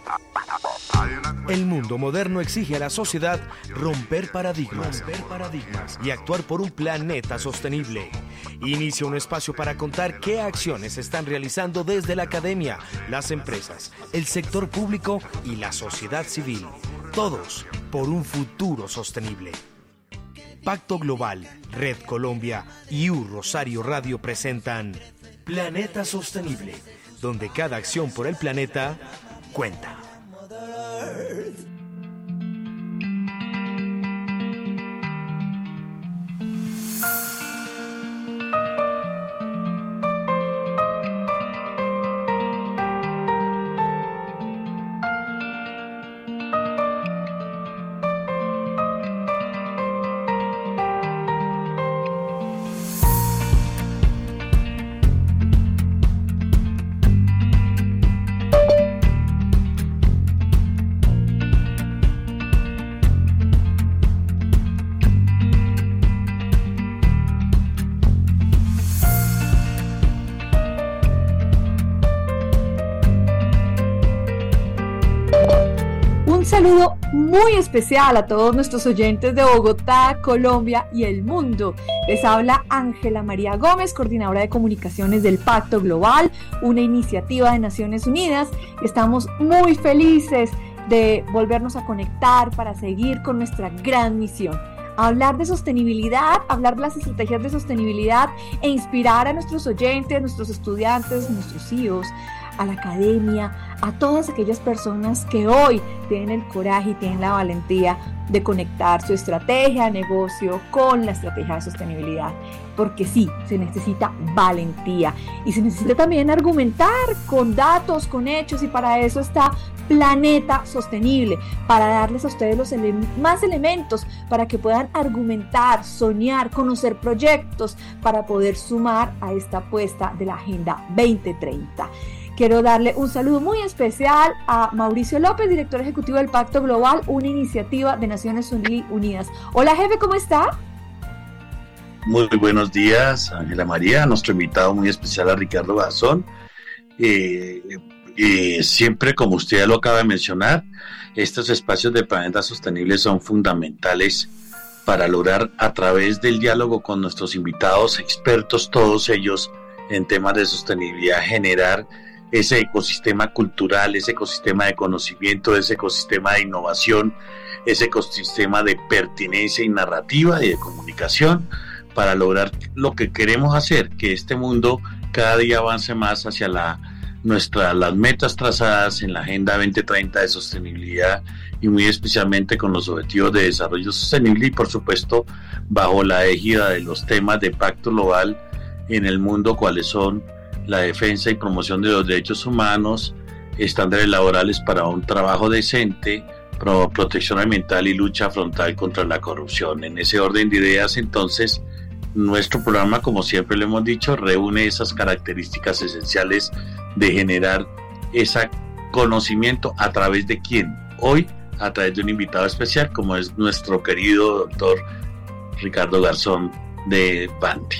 El mundo moderno exige a la sociedad romper paradigmas y actuar por un planeta sostenible. Inicia un espacio para contar qué acciones se están realizando desde la academia, las empresas, el sector público y la sociedad civil. Todos por un futuro sostenible. Pacto Global, Red Colombia y Rosario Radio presentan Planeta Sostenible, donde cada acción por el planeta cuenta. Saludo muy especial a todos nuestros oyentes de Bogotá, Colombia y el mundo. Les habla Ángela María Gómez, coordinadora de comunicaciones del Pacto Global, una iniciativa de Naciones Unidas. Estamos muy felices de volvernos a conectar para seguir con nuestra gran misión. Hablar de sostenibilidad, hablar de las estrategias de sostenibilidad e inspirar a nuestros oyentes, nuestros estudiantes, nuestros hijos, a la academia, a todas aquellas personas que hoy tienen el coraje y tienen la valentía de conectar su estrategia de negocio con la estrategia de sostenibilidad. Porque sí, se necesita valentía y se necesita también argumentar con datos, con hechos, y para eso está Planeta Sostenible, para darles a ustedes más elementos para que puedan argumentar, soñar, conocer proyectos para poder sumar a esta apuesta de la Agenda 2030. Quiero darle un saludo muy especial a Mauricio López, director ejecutivo del Pacto Global, una iniciativa de Naciones Unidas. Hola, jefe, ¿cómo está? Muy buenos días, Ángela María, nuestro invitado muy especial, a Ricardo Garzón. Siempre, como usted ya lo acaba de mencionar, estos espacios de Planeta Sostenible son fundamentales para lograr, a través del diálogo con nuestros invitados, expertos todos ellos en temas de sostenibilidad, generar ese ecosistema cultural, ese ecosistema de conocimiento, ese ecosistema de innovación, ese ecosistema de pertinencia y narrativa y de comunicación, para lograr lo que queremos hacer, que este mundo cada día avance más hacia las metas trazadas en la Agenda 2030 de sostenibilidad, y muy especialmente con los objetivos de desarrollo sostenible, y por supuesto bajo la égida de los temas de Pacto Global en el mundo, cuáles son la defensa y promoción de los derechos humanos, estándares laborales para un trabajo decente, protección ambiental y lucha frontal contra la corrupción. En ese orden de ideas, entonces, nuestro programa, como siempre lo hemos dicho, reúne esas características esenciales de generar ese conocimiento. ¿A través de quién? Hoy, a través de un invitado especial, como es nuestro querido doctor Ricardo Garzón de Banti.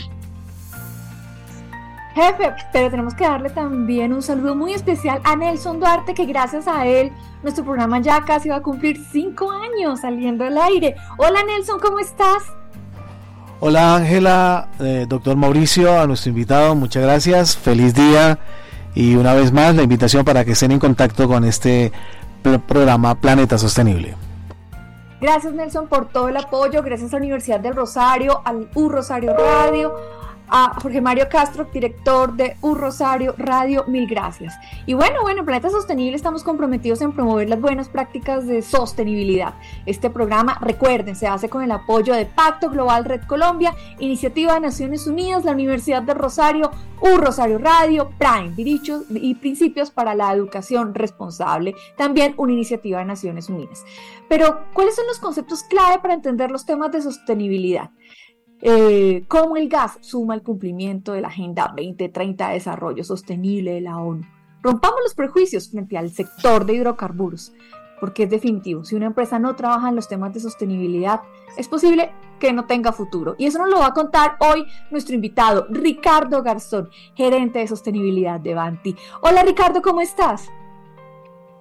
Jefe, pero tenemos que darle también un saludo muy especial a Nelson Duarte, que gracias a él nuestro programa ya casi va a cumplir 5 años saliendo al aire. Hola Nelson, ¿cómo estás? Hola Ángela, doctor Mauricio, a nuestro invitado, muchas gracias, feliz día, y una vez más la invitación para que estén en contacto con este programa Planeta Sostenible. Gracias Nelson por todo el apoyo, gracias a la Universidad del Rosario, al Rosario Radio, a Jorge Mario Castro, director de Rosario Radio, mil gracias. Y bueno, en Planeta Sostenible estamos comprometidos en promover las buenas prácticas de sostenibilidad. Este programa, recuerden, se hace con el apoyo de Pacto Global, Red Colombia, Iniciativa de Naciones Unidas, la Universidad del Rosario, Rosario Radio, Prime, Derechos y Principios para la Educación Responsable, también una iniciativa de Naciones Unidas. Pero, ¿cuáles son los conceptos clave para entender los temas de sostenibilidad? Cómo el gas suma al cumplimiento de la Agenda 2030 de Desarrollo Sostenible de la ONU. Rompamos los prejuicios frente al sector de hidrocarburos, porque es definitivo, si una empresa no trabaja en los temas de sostenibilidad, es posible que no tenga futuro. Y eso nos lo va a contar hoy nuestro invitado, Ricardo Garzón, gerente de sostenibilidad de Banti. Hola Ricardo, ¿cómo estás?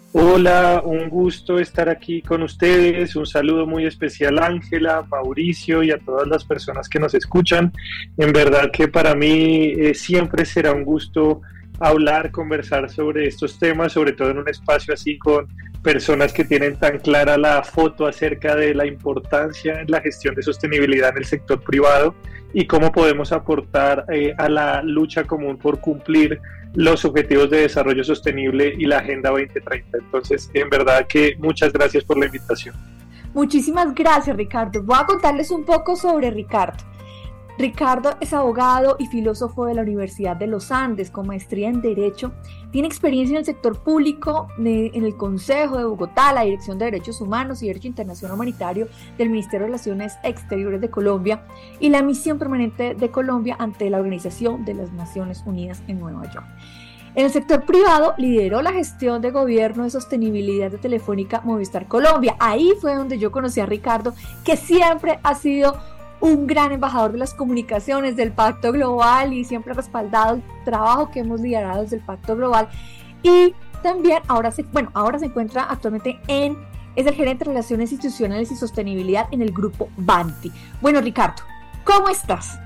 Hola, un gusto estar aquí con ustedes. Un saludo muy especial a Ángela, Mauricio y a todas las personas que nos escuchan. En verdad que para mí siempre será un gusto hablar, conversar sobre estos temas, sobre todo en un espacio así con personas que tienen tan clara la foto acerca de la importancia en la gestión de sostenibilidad en el sector privado y cómo podemos aportar a la lucha común por cumplir los objetivos de desarrollo sostenible y la Agenda 2030. Entonces, en verdad que muchas gracias por la invitación. Muchísimas gracias, Ricardo. Voy a contarles un poco sobre Ricardo. Ricardo es abogado y filósofo de la Universidad de los Andes con maestría en Derecho. Tiene experiencia en el sector público, en el Consejo de Bogotá, la Dirección de Derechos Humanos y Derecho Internacional Humanitario del Ministerio de Relaciones Exteriores de Colombia y la Misión Permanente de Colombia ante la Organización de las Naciones Unidas en Nueva York. En el sector privado lideró la gestión de gobierno de sostenibilidad de Telefónica Movistar Colombia. Ahí fue donde yo conocí a Ricardo, que siempre ha sido un gran embajador de las comunicaciones del Pacto Global y siempre ha respaldado el trabajo que hemos liderado desde el Pacto Global. Y también ahora se encuentra actualmente es el gerente de Relaciones Institucionales y Sostenibilidad en el grupo Vanti. Bueno, Ricardo, ¿cómo estás?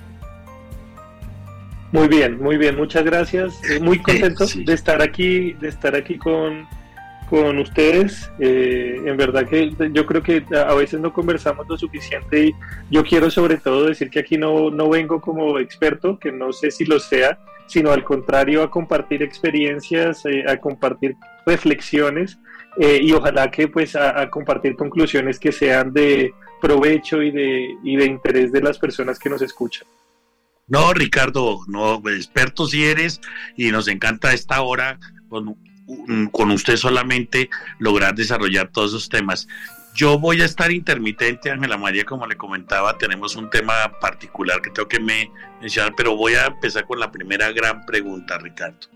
Muy bien, muchas gracias. Muy contento de estar aquí con ustedes. En verdad que yo creo que a veces no conversamos lo suficiente y yo quiero sobre todo decir que aquí no vengo como experto, que no sé si lo sea, sino al contrario a compartir experiencias, a compartir reflexiones y ojalá que pues a compartir conclusiones que sean de provecho y de interés de las personas que nos escuchan. No, Ricardo, no, experto sí eres y nos encanta a esta hora con usted solamente lograr desarrollar todos esos temas. Yo voy a estar intermitente, Ángela María, como le comentaba, tenemos un tema particular que tengo que mencionar, pero voy a empezar con la primera gran pregunta, Ricardo.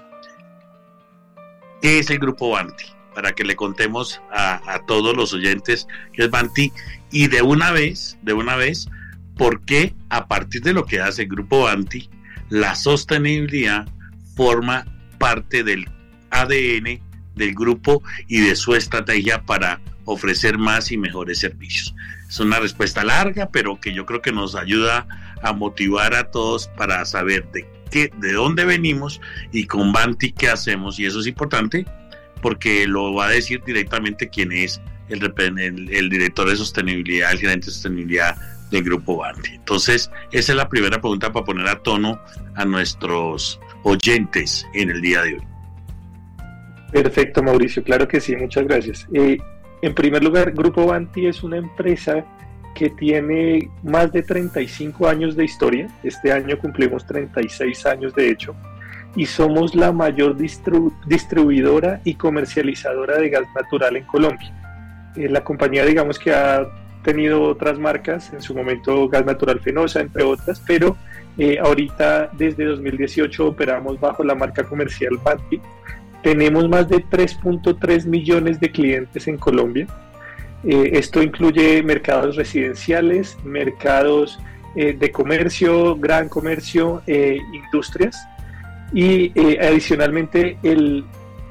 ¿Qué es el Grupo Vanti? Para que le contemos a todos los oyentes qué es Vanti y de una vez, ¿por qué a partir de lo que hace el Grupo Vanti, la sostenibilidad forma parte del ADN del grupo y de su estrategia para ofrecer más y mejores servicios? Es una respuesta larga, pero que yo creo que nos ayuda a motivar a todos para saber de dónde venimos y con Vanti qué hacemos, y eso es importante porque lo va a decir directamente quién es el director de sostenibilidad, el gerente de sostenibilidad del Grupo Vanti. Entonces, esa es la primera pregunta para poner a tono a nuestros oyentes en el día de hoy. Perfecto, Mauricio, claro que sí, muchas gracias. En primer lugar, Grupo Vanti es una empresa que tiene más de 35 años de historia. Este año cumplimos 36 años de hecho, y somos la mayor distribuidora y comercializadora de gas natural en Colombia. La compañía, digamos que ha tenido otras marcas, en su momento Gas Natural Fenosa, entre otras, pero ahorita desde 2018 operamos bajo la marca comercial Vanti. Tenemos más de 3.3 millones de clientes en Colombia. Esto incluye mercados residenciales, mercados de comercio, gran comercio, industrias, y adicionalmente el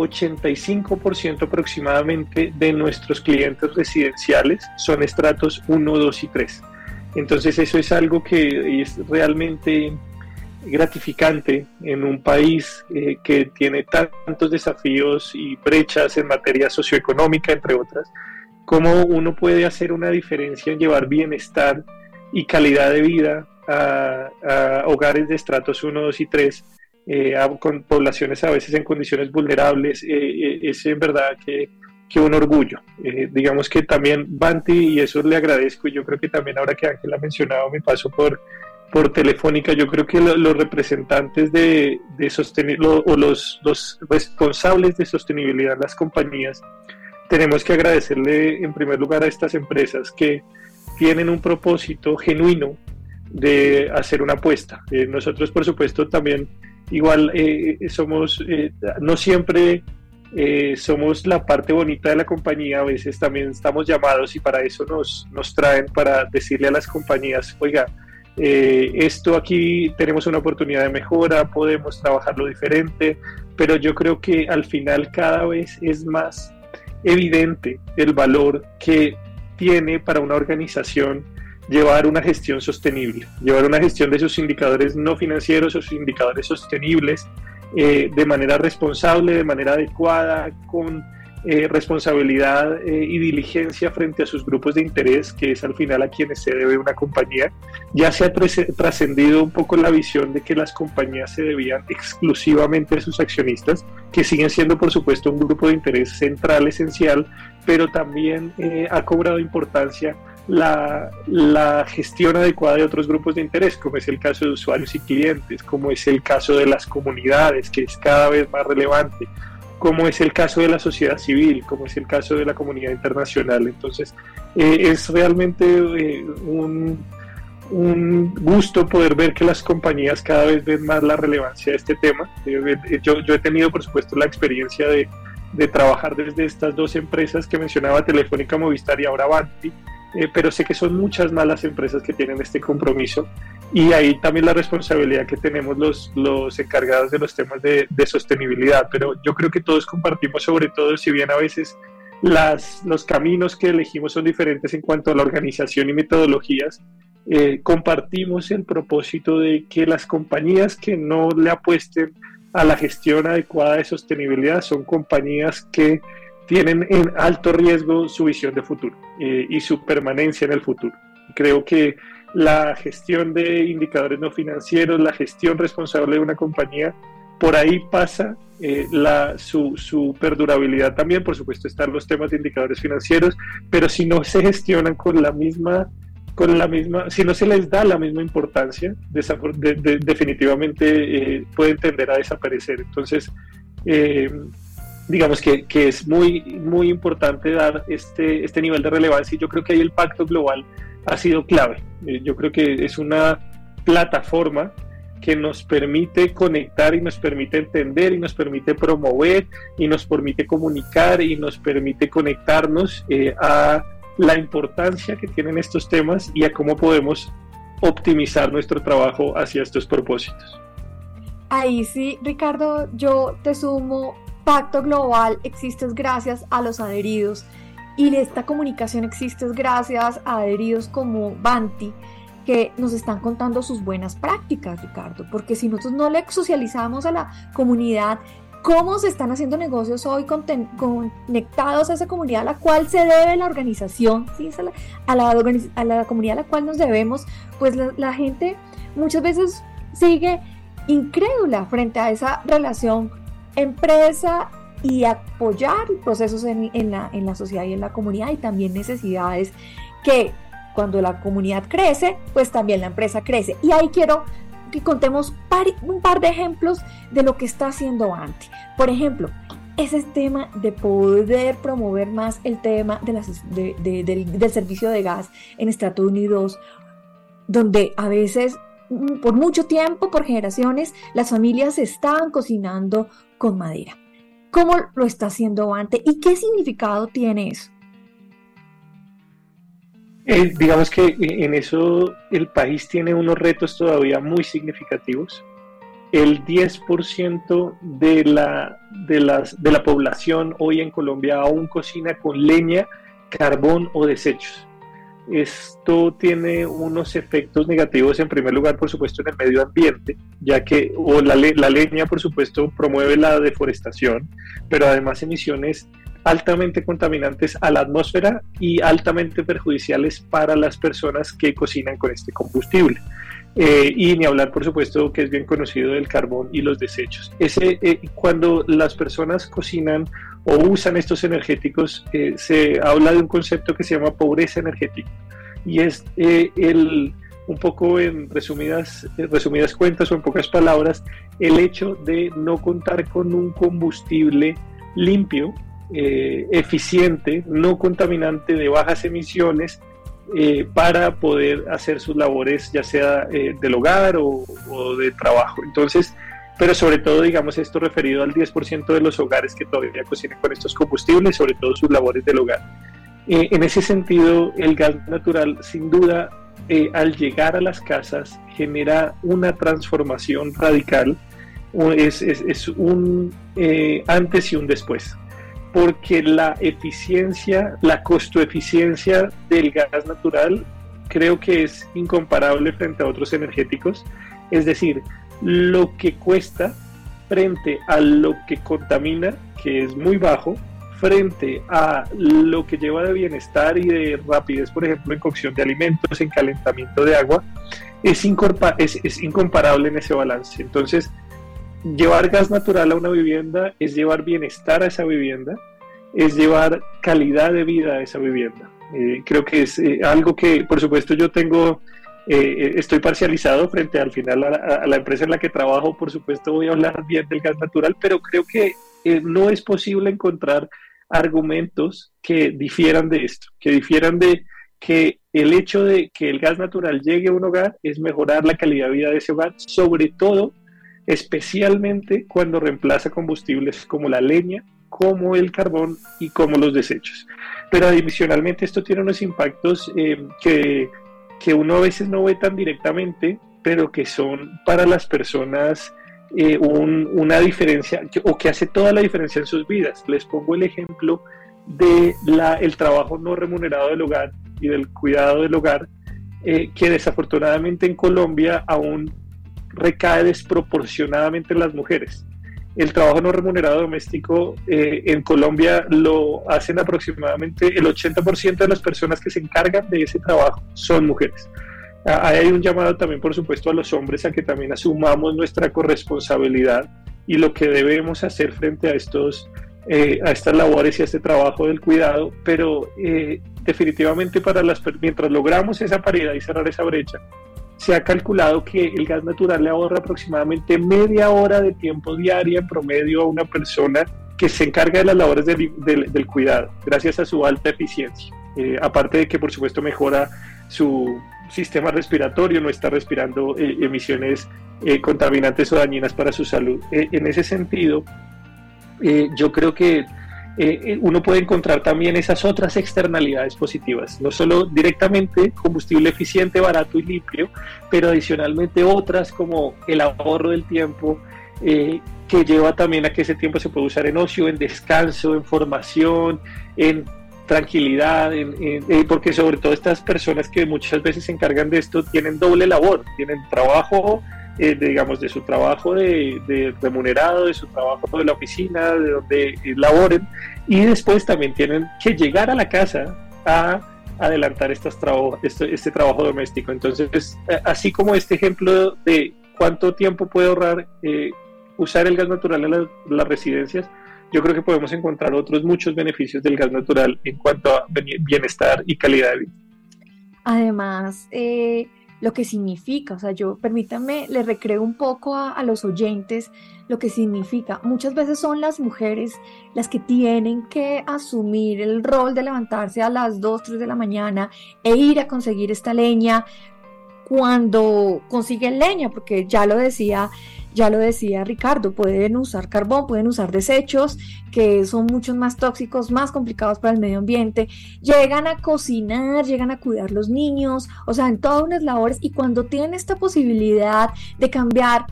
85% aproximadamente de nuestros clientes residenciales son estratos 1, 2 y 3. Entonces eso es algo que es realmente gratificante en un país que tiene tantos desafíos y brechas en materia socioeconómica, entre otras. Cómo uno puede hacer una diferencia en llevar bienestar y calidad de vida a hogares de estratos 1, 2 y 3, con poblaciones a veces en condiciones vulnerables, es en verdad que un orgullo. Digamos que también Vanti, y eso le agradezco, y yo creo que también ahora que Ángela ha mencionado mi paso por Telefónica, yo creo que los representantes de sostenibilidad o los responsables de sostenibilidad en las compañías, tenemos que agradecerle en primer lugar a estas empresas que tienen un propósito genuino de hacer una apuesta. Nosotros, por supuesto, también igual somos, no siempre somos la parte bonita de la compañía, a veces también estamos llamados y para eso nos traen, para decirle a las compañías, oiga, esto aquí tenemos una oportunidad de mejora, podemos trabajarlo diferente, pero yo creo que al final cada vez es más evidente el valor que tiene para una organización llevar una gestión sostenible, llevar una gestión de sus indicadores no financieros, sus indicadores sostenibles, de manera responsable, de manera adecuada, con responsabilidad y diligencia frente a sus grupos de interés, que es al final a quienes se debe una compañía. Ya se ha trascendido un poco la visión de que las compañías se debían exclusivamente a sus accionistas, que siguen siendo por supuesto un grupo de interés central, esencial, pero también ha cobrado importancia la gestión adecuada de otros grupos de interés, como es el caso de usuarios y clientes, como es el caso de las comunidades, que es cada vez más relevante, como es el caso de la sociedad civil, como es el caso de la comunidad internacional. Entonces, es realmente un gusto poder ver que las compañías cada vez ven más la relevancia de este tema. Yo he tenido, por supuesto, la experiencia de trabajar desde estas dos empresas que mencionaba, Telefónica, Movistar y ahora Avanti, pero sé que son muchas más las empresas que tienen este compromiso, y ahí también la responsabilidad que tenemos los encargados de los temas de sostenibilidad. Pero yo creo que todos compartimos, sobre todo, si bien a veces los caminos que elegimos son diferentes en cuanto a la organización y metodologías, compartimos el propósito de que las compañías que no le apuesten a la gestión adecuada de sostenibilidad son compañías que tienen en alto riesgo su visión de futuro y su permanencia en el futuro. Creo que la gestión de indicadores no financieros, la gestión responsable de una compañía, por ahí pasa su perdurabilidad también. Por supuesto están los temas de indicadores financieros, pero si no se gestionan con la misma, si no se les da la misma importancia, definitivamente pueden tender a desaparecer. Entonces, digamos que es muy, muy importante dar este nivel de relevancia, y yo creo que ahí el Pacto Global ha sido clave. Yo creo que es una plataforma que nos permite conectar y nos permite entender y nos permite promover y nos permite comunicar y nos permite conectarnos a la importancia que tienen estos temas y a cómo podemos optimizar nuestro trabajo hacia estos propósitos. Ahí sí, Ricardo, yo te sumo: Pacto Global existe gracias a los adheridos, y esta comunicación existe gracias a adheridos como Vanti, que nos están contando sus buenas prácticas, Ricardo, porque si nosotros no le socializamos a la comunidad cómo se están haciendo negocios hoy conectados a esa comunidad a la cual se debe la organización, ¿sí? a la comunidad a la cual nos debemos, pues la gente muchas veces sigue incrédula frente a esa relación empresa y apoyar procesos en la sociedad y en la comunidad, y también necesidades que cuando la comunidad crece, pues también la empresa crece. Y ahí quiero que contemos un par de ejemplos de lo que está haciendo Vanti. Por ejemplo, ese tema de poder promover más el tema del servicio de gas en estrato 1 y 2, donde a veces, por mucho tiempo, por generaciones, las familias estaban cocinando con madera. ¿Cómo lo está haciendo Vanti y qué significado tiene eso? Digamos que en eso el país tiene unos retos todavía muy significativos. El 10% de la población hoy en Colombia aún cocina con leña, carbón o desechos. Esto tiene unos efectos negativos, en primer lugar, por supuesto, en el medio ambiente, ya que la leña, por supuesto, promueve la deforestación, pero además emisiones altamente contaminantes a la atmósfera y altamente perjudiciales para las personas que cocinan con este combustible. Y ni hablar, por supuesto, que es bien conocido del carbón y los desechos. Cuando las personas cocinan o usan estos energéticos, se habla de un concepto que se llama pobreza energética, y es un poco en resumidas cuentas o en pocas palabras, el hecho de no contar con un combustible limpio, eficiente, no contaminante, de bajas emisiones, para poder hacer sus labores, ya sea del hogar o de trabajo. Entonces, pero sobre todo, digamos, esto referido al 10% de los hogares que todavía cocinan con estos combustibles, sobre todo sus labores del hogar. En ese sentido, el gas natural sin duda al llegar a las casas genera una transformación radical, es un antes y un después, porque la eficiencia, la costo-eficiencia del gas natural creo que es incomparable frente a otros energéticos, es decir, lo que cuesta frente a lo que contamina, que es muy bajo, frente a lo que lleva de bienestar y de rapidez, por ejemplo, en cocción de alimentos, en calentamiento de agua, es incomparable en ese balance. Entonces, llevar gas natural a una vivienda es llevar bienestar a esa vivienda, es llevar calidad de vida a esa vivienda. Creo que es algo que, por supuesto, yo tengo... estoy parcializado frente al final a la empresa en la que trabajo. Por supuesto voy a hablar bien del gas natural, pero creo que no es posible encontrar argumentos que difieran de esto, que difieran de que el hecho de que el gas natural llegue a un hogar es mejorar la calidad de vida de ese hogar, sobre todo, especialmente cuando reemplaza combustibles como la leña, como el carbón y como los desechos. Pero adicionalmente esto tiene unos impactos que uno a veces no ve tan directamente, pero que son para las personas una diferencia, o que hace toda la diferencia en sus vidas. Les pongo el ejemplo de el trabajo no remunerado del hogar y del cuidado del hogar, que desafortunadamente en Colombia aún recae desproporcionadamente en las mujeres. El trabajo no remunerado doméstico en Colombia lo hacen aproximadamente el 80% de las personas que se encargan de ese trabajo son mujeres. Ahí hay un llamado también, por supuesto, a los hombres a que también asumamos nuestra corresponsabilidad y lo que debemos hacer frente a estas labores y a este trabajo del cuidado, pero definitivamente mientras logramos esa paridad y cerrar esa brecha, se ha calculado que el gas natural le ahorra aproximadamente media hora de tiempo diaria en promedio a una persona que se encarga de las labores del cuidado, gracias a su alta eficiencia. Aparte de que, por supuesto, mejora su sistema respiratorio, no está respirando emisiones contaminantes o dañinas para su salud. En ese sentido, yo creo que uno puede encontrar también esas otras externalidades positivas, no solo directamente combustible eficiente, barato y limpio, pero adicionalmente otras como el ahorro del tiempo, que lleva también a que ese tiempo se pueda usar en ocio, en descanso, en formación, en tranquilidad, porque sobre todo estas personas que muchas veces se encargan de esto tienen doble labor, tienen trabajo, digamos, de su trabajo de remunerado, de su trabajo de la oficina, de donde laboren, y después también tienen que llegar a la casa a adelantar este trabajo doméstico. Entonces, así como este ejemplo de cuánto tiempo puede ahorrar usar el gas natural en las residencias, yo creo que podemos encontrar otros muchos beneficios del gas natural en cuanto a bienestar y calidad de vida. Además, lo que significa, o sea, permítanme, le recreo un poco a los oyentes lo que significa. Muchas veces son las mujeres las que tienen que asumir el rol de levantarse a las 2, 3 de la mañana e ir a conseguir esta leña cuando consiguen leña, porque ya lo decía Ricardo, pueden usar carbón, pueden usar desechos que son mucho más tóxicos, más complicados para el medio ambiente, llegan a cocinar, llegan a cuidar los niños, o sea, en todas unas labores, y cuando tienen esta posibilidad de cambiar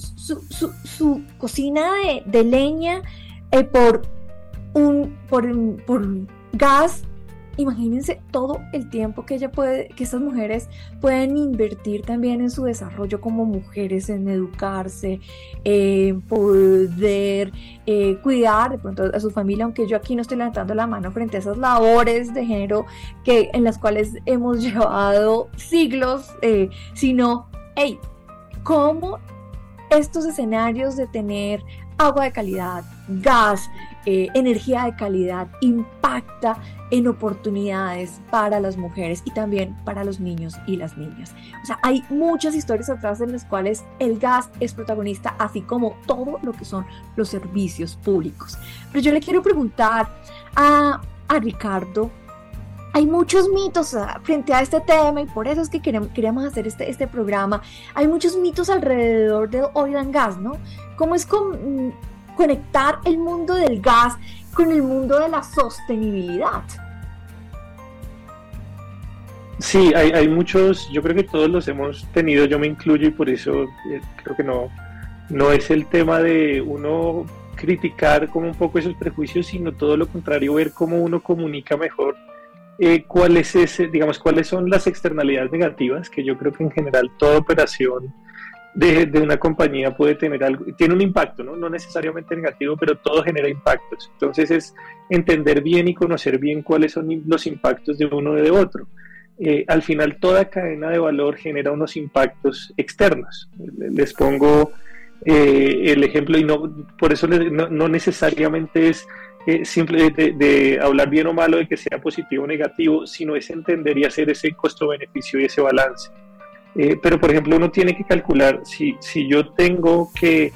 su cocina de leña por gas, imagínense todo el tiempo que estas mujeres pueden invertir también en su desarrollo como mujeres, en educarse, poder cuidar de pronto a su familia, aunque yo aquí no estoy levantando la mano frente a esas labores de género en las cuales hemos llevado siglos, sino, ¿cómo estos escenarios de tener agua de calidad, gas, energía de calidad impacta en oportunidades para las mujeres y también para los niños y las niñas? O sea, hay muchas historias atrás en las cuales el gas es protagonista, así como todo lo que son los servicios públicos. Pero yo le quiero preguntar a Ricardo, hay muchos mitos frente a este tema, y por eso es que queríamos hacer este programa. Hay muchos mitos alrededor del oil and gas, ¿no? ¿Cómo es conectar el mundo del gas con el mundo de la sostenibilidad? Sí, hay muchos, yo creo que todos los hemos tenido, yo me incluyo y por eso creo que no es el tema de uno criticar como un poco esos prejuicios, sino todo lo contrario, ver cómo uno comunica mejor cuál es cuáles son las externalidades negativas, que yo creo que en general toda operación de una compañía puede tener algo, tiene un impacto, ¿no? No necesariamente negativo, pero todo genera impactos. Entonces es entender bien y conocer bien cuáles son los impactos de uno y de otro. Al final toda cadena de valor genera unos impactos externos. Les pongo el ejemplo, y por eso no necesariamente es simple de hablar bien o malo de que sea positivo o negativo, sino es entender y hacer ese costo-beneficio y ese balance. Pero por ejemplo uno tiene que calcular si yo tengo que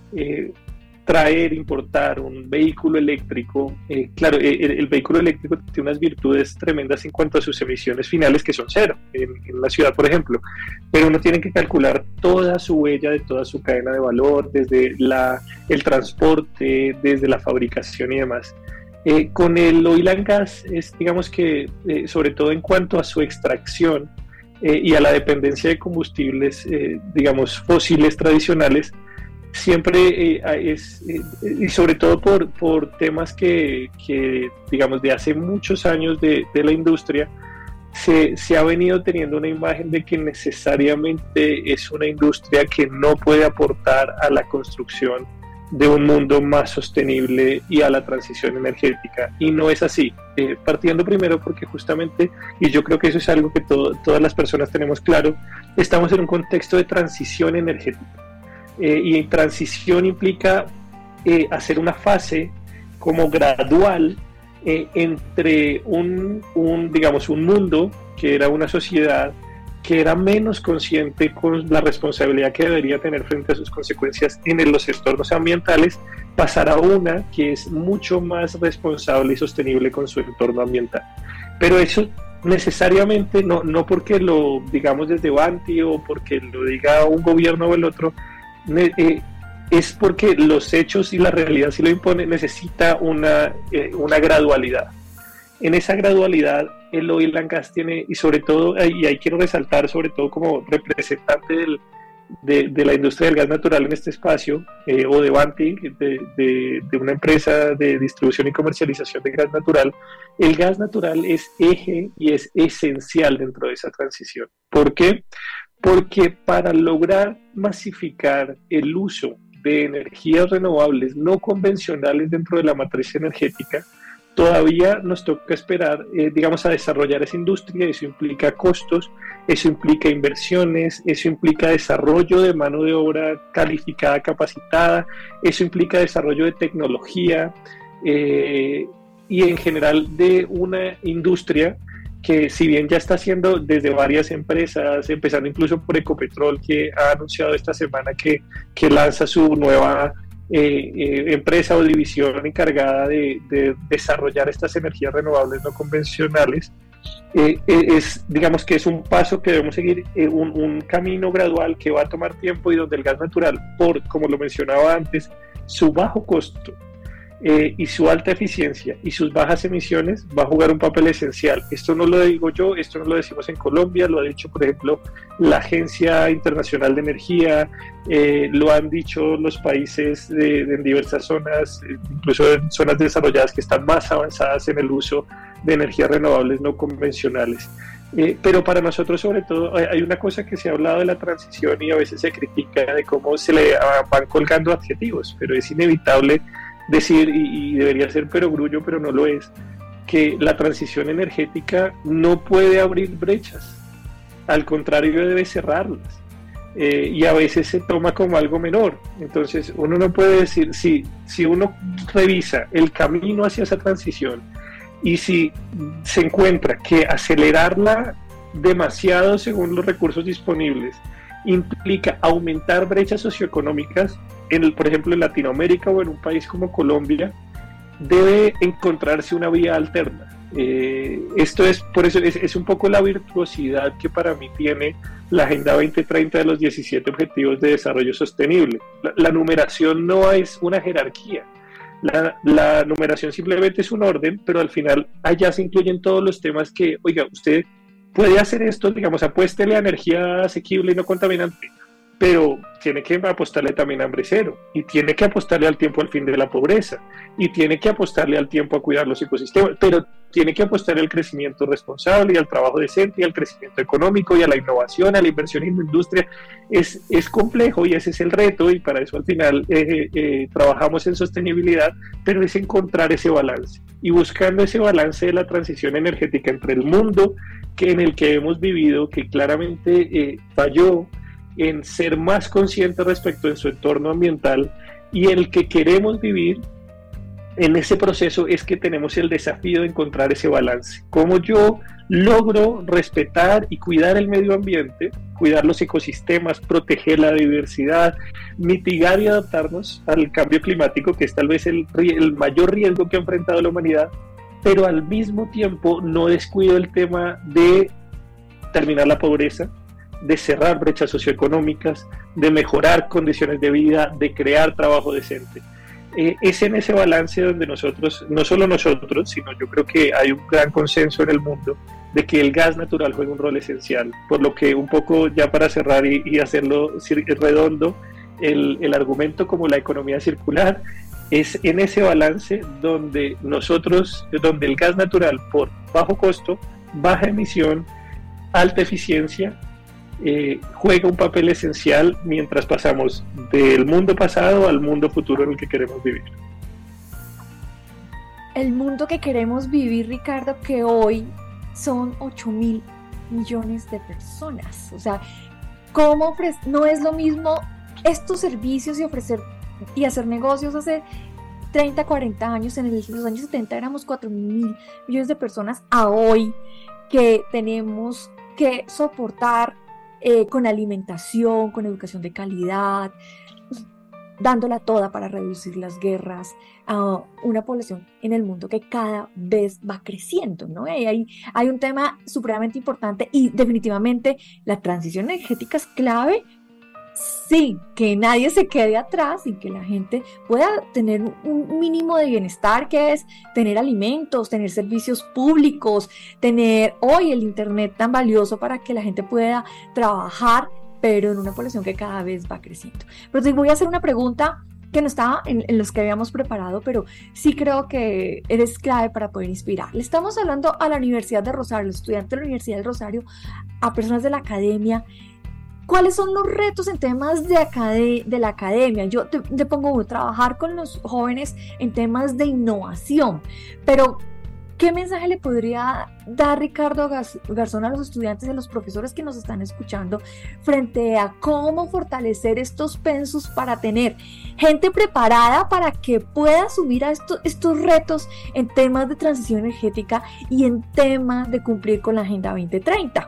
importar un vehículo eléctrico, claro, el vehículo eléctrico tiene unas virtudes tremendas en cuanto a sus emisiones finales, que son cero en la ciudad, por ejemplo, pero uno tiene que calcular toda su huella de toda su cadena de valor, desde el transporte, desde la fabricación y demás. Con el oil and gas es, digamos que, sobre todo en cuanto a su extracción y a la dependencia de combustibles, digamos, fósiles tradicionales, siempre y sobre todo por temas que digamos de hace muchos años de la industria, se ha venido teniendo una imagen de que necesariamente es una industria que no puede aportar a la construcción de un mundo más sostenible y a la transición energética, y no es así, partiendo primero porque justamente, y yo creo que eso es algo que todas las personas tenemos claro, estamos en un contexto de transición energética. Y transición implica hacer una fase como gradual entre un mundo que era una sociedad que era menos consciente con la responsabilidad que debería tener frente a sus consecuencias en los entornos ambientales, pasar a una que es mucho más responsable y sostenible con su entorno ambiental. Pero eso necesariamente, no porque lo digamos desde Vanti o porque lo diga un gobierno o el otro, es porque los hechos y la realidad sí lo imponen, necesita una gradualidad. En esa gradualidad el oil and gas tiene, y sobre todo, y ahí quiero resaltar, sobre todo como representante de la industria del gas natural en este espacio, o de Vanti, de una empresa de distribución y comercialización de gas natural, el gas natural es eje y es esencial dentro de esa transición. ¿Por qué? Porque para lograr masificar el uso de energías renovables no convencionales dentro de la matriz energética, todavía nos toca esperar, a desarrollar esa industria. Eso implica costos, eso implica inversiones, eso implica desarrollo de mano de obra calificada, capacitada, eso implica desarrollo de tecnología y en general de una industria que, si bien ya está haciendo desde varias empresas, empezando incluso por Ecopetrol, que ha anunciado esta semana que lanza su nueva empresa o división encargada de desarrollar estas energías renovables no convencionales, digamos que es un paso que debemos seguir, un camino gradual que va a tomar tiempo, y donde el gas natural, como lo mencionaba antes, su bajo costo y su alta eficiencia y sus bajas emisiones va a jugar un papel esencial. Esto no lo digo yo, esto no lo decimos en Colombia, lo ha dicho, por ejemplo, la Agencia Internacional de Energía, lo han dicho los países en diversas zonas, incluso en zonas desarrolladas que están más avanzadas en el uso de energías renovables no convencionales. Pero para nosotros, sobre todo, hay una cosa que se ha hablado de la transición y a veces se critica de cómo se le van colgando adjetivos, pero es inevitable decir, y debería ser perogrullo, pero no lo es, que la transición energética no puede abrir brechas, al contrario debe cerrarlas, y a veces se toma como algo menor. Entonces uno no puede decir, si uno revisa el camino hacia esa transición y si se encuentra que acelerarla demasiado según los recursos disponibles implica aumentar brechas socioeconómicas, por ejemplo en Latinoamérica o en un país como Colombia, debe encontrarse una vía alterna. Esto es, por eso es un poco la virtuosidad que para mí tiene la Agenda 2030 de los 17 Objetivos de Desarrollo Sostenible. La numeración no es una jerarquía, la numeración simplemente es un orden, pero al final allá se incluyen todos los temas que, oiga, usted puede hacer esto, digamos, apuéstele a energía asequible y no contaminante, pero tiene que apostarle también a hambre cero, y tiene que apostarle al tiempo al fin de la pobreza, y tiene que apostarle al tiempo a cuidar los ecosistemas, pero tiene que apostarle al crecimiento responsable y al trabajo decente y al crecimiento económico y a la innovación, a la inversión en la industria. Es complejo y ese es el reto, y para eso al final trabajamos en sostenibilidad, pero es encontrar ese balance, y buscando ese balance de la transición energética entre el mundo en el que hemos vivido, que claramente falló en ser más consciente respecto de su entorno ambiental, y el que queremos vivir. En ese proceso es que tenemos el desafío de encontrar ese balance. ¿Cómo yo logro respetar y cuidar el medio ambiente, cuidar los ecosistemas, proteger la diversidad, mitigar y adaptarnos al cambio climático, que es tal vez el mayor riesgo que ha enfrentado la humanidad, pero al mismo tiempo no descuido el tema de terminar la pobreza, de cerrar brechas socioeconómicas, de mejorar condiciones de vida, de crear trabajo decente? Es en ese balance donde nosotros, no solo nosotros, sino yo creo que hay un gran consenso en el mundo de que el gas natural juega un rol esencial, por lo que un poco ya para cerrar y hacerlo redondo, el argumento como la economía circular es en ese balance donde donde el gas natural por bajo costo, baja emisión, alta eficiencia, juega un papel esencial mientras pasamos del mundo pasado al mundo futuro en el que queremos vivir. El mundo que queremos vivir, Ricardo, que hoy son 8.000 millones de personas. O sea, no es lo mismo estos servicios y ofrecer y hacer negocios hace 30, 40 años, en los años 70 éramos 4.000 millones de personas, a hoy que tenemos que soportar con alimentación, con educación de calidad, dándola toda para reducir las guerras, a una población en el mundo que cada vez va creciendo, ¿no? Hay un tema supremamente importante, y definitivamente la transición energética es clave. Sí, que nadie se quede atrás y que la gente pueda tener un mínimo de bienestar, que es tener alimentos, tener servicios públicos, tener hoy el internet tan valioso para que la gente pueda trabajar, pero en una población que cada vez va creciendo. Pero te voy a hacer una pregunta que no estaba en los que habíamos preparado, pero sí creo que eres clave para poder inspirar. Le estamos hablando a la Universidad de Rosario, los estudiantes de la Universidad de Rosario, a personas de la academia. ¿Cuáles son los retos en temas de la academia? Yo te pongo uno, trabajar con los jóvenes en temas de innovación, pero ¿qué mensaje le podría dar Ricardo Garzón a los estudiantes y a los profesores que nos están escuchando frente a cómo fortalecer estos pensos para tener gente preparada para que pueda subir a estos retos en temas de transición energética y en temas de cumplir con la Agenda 2030?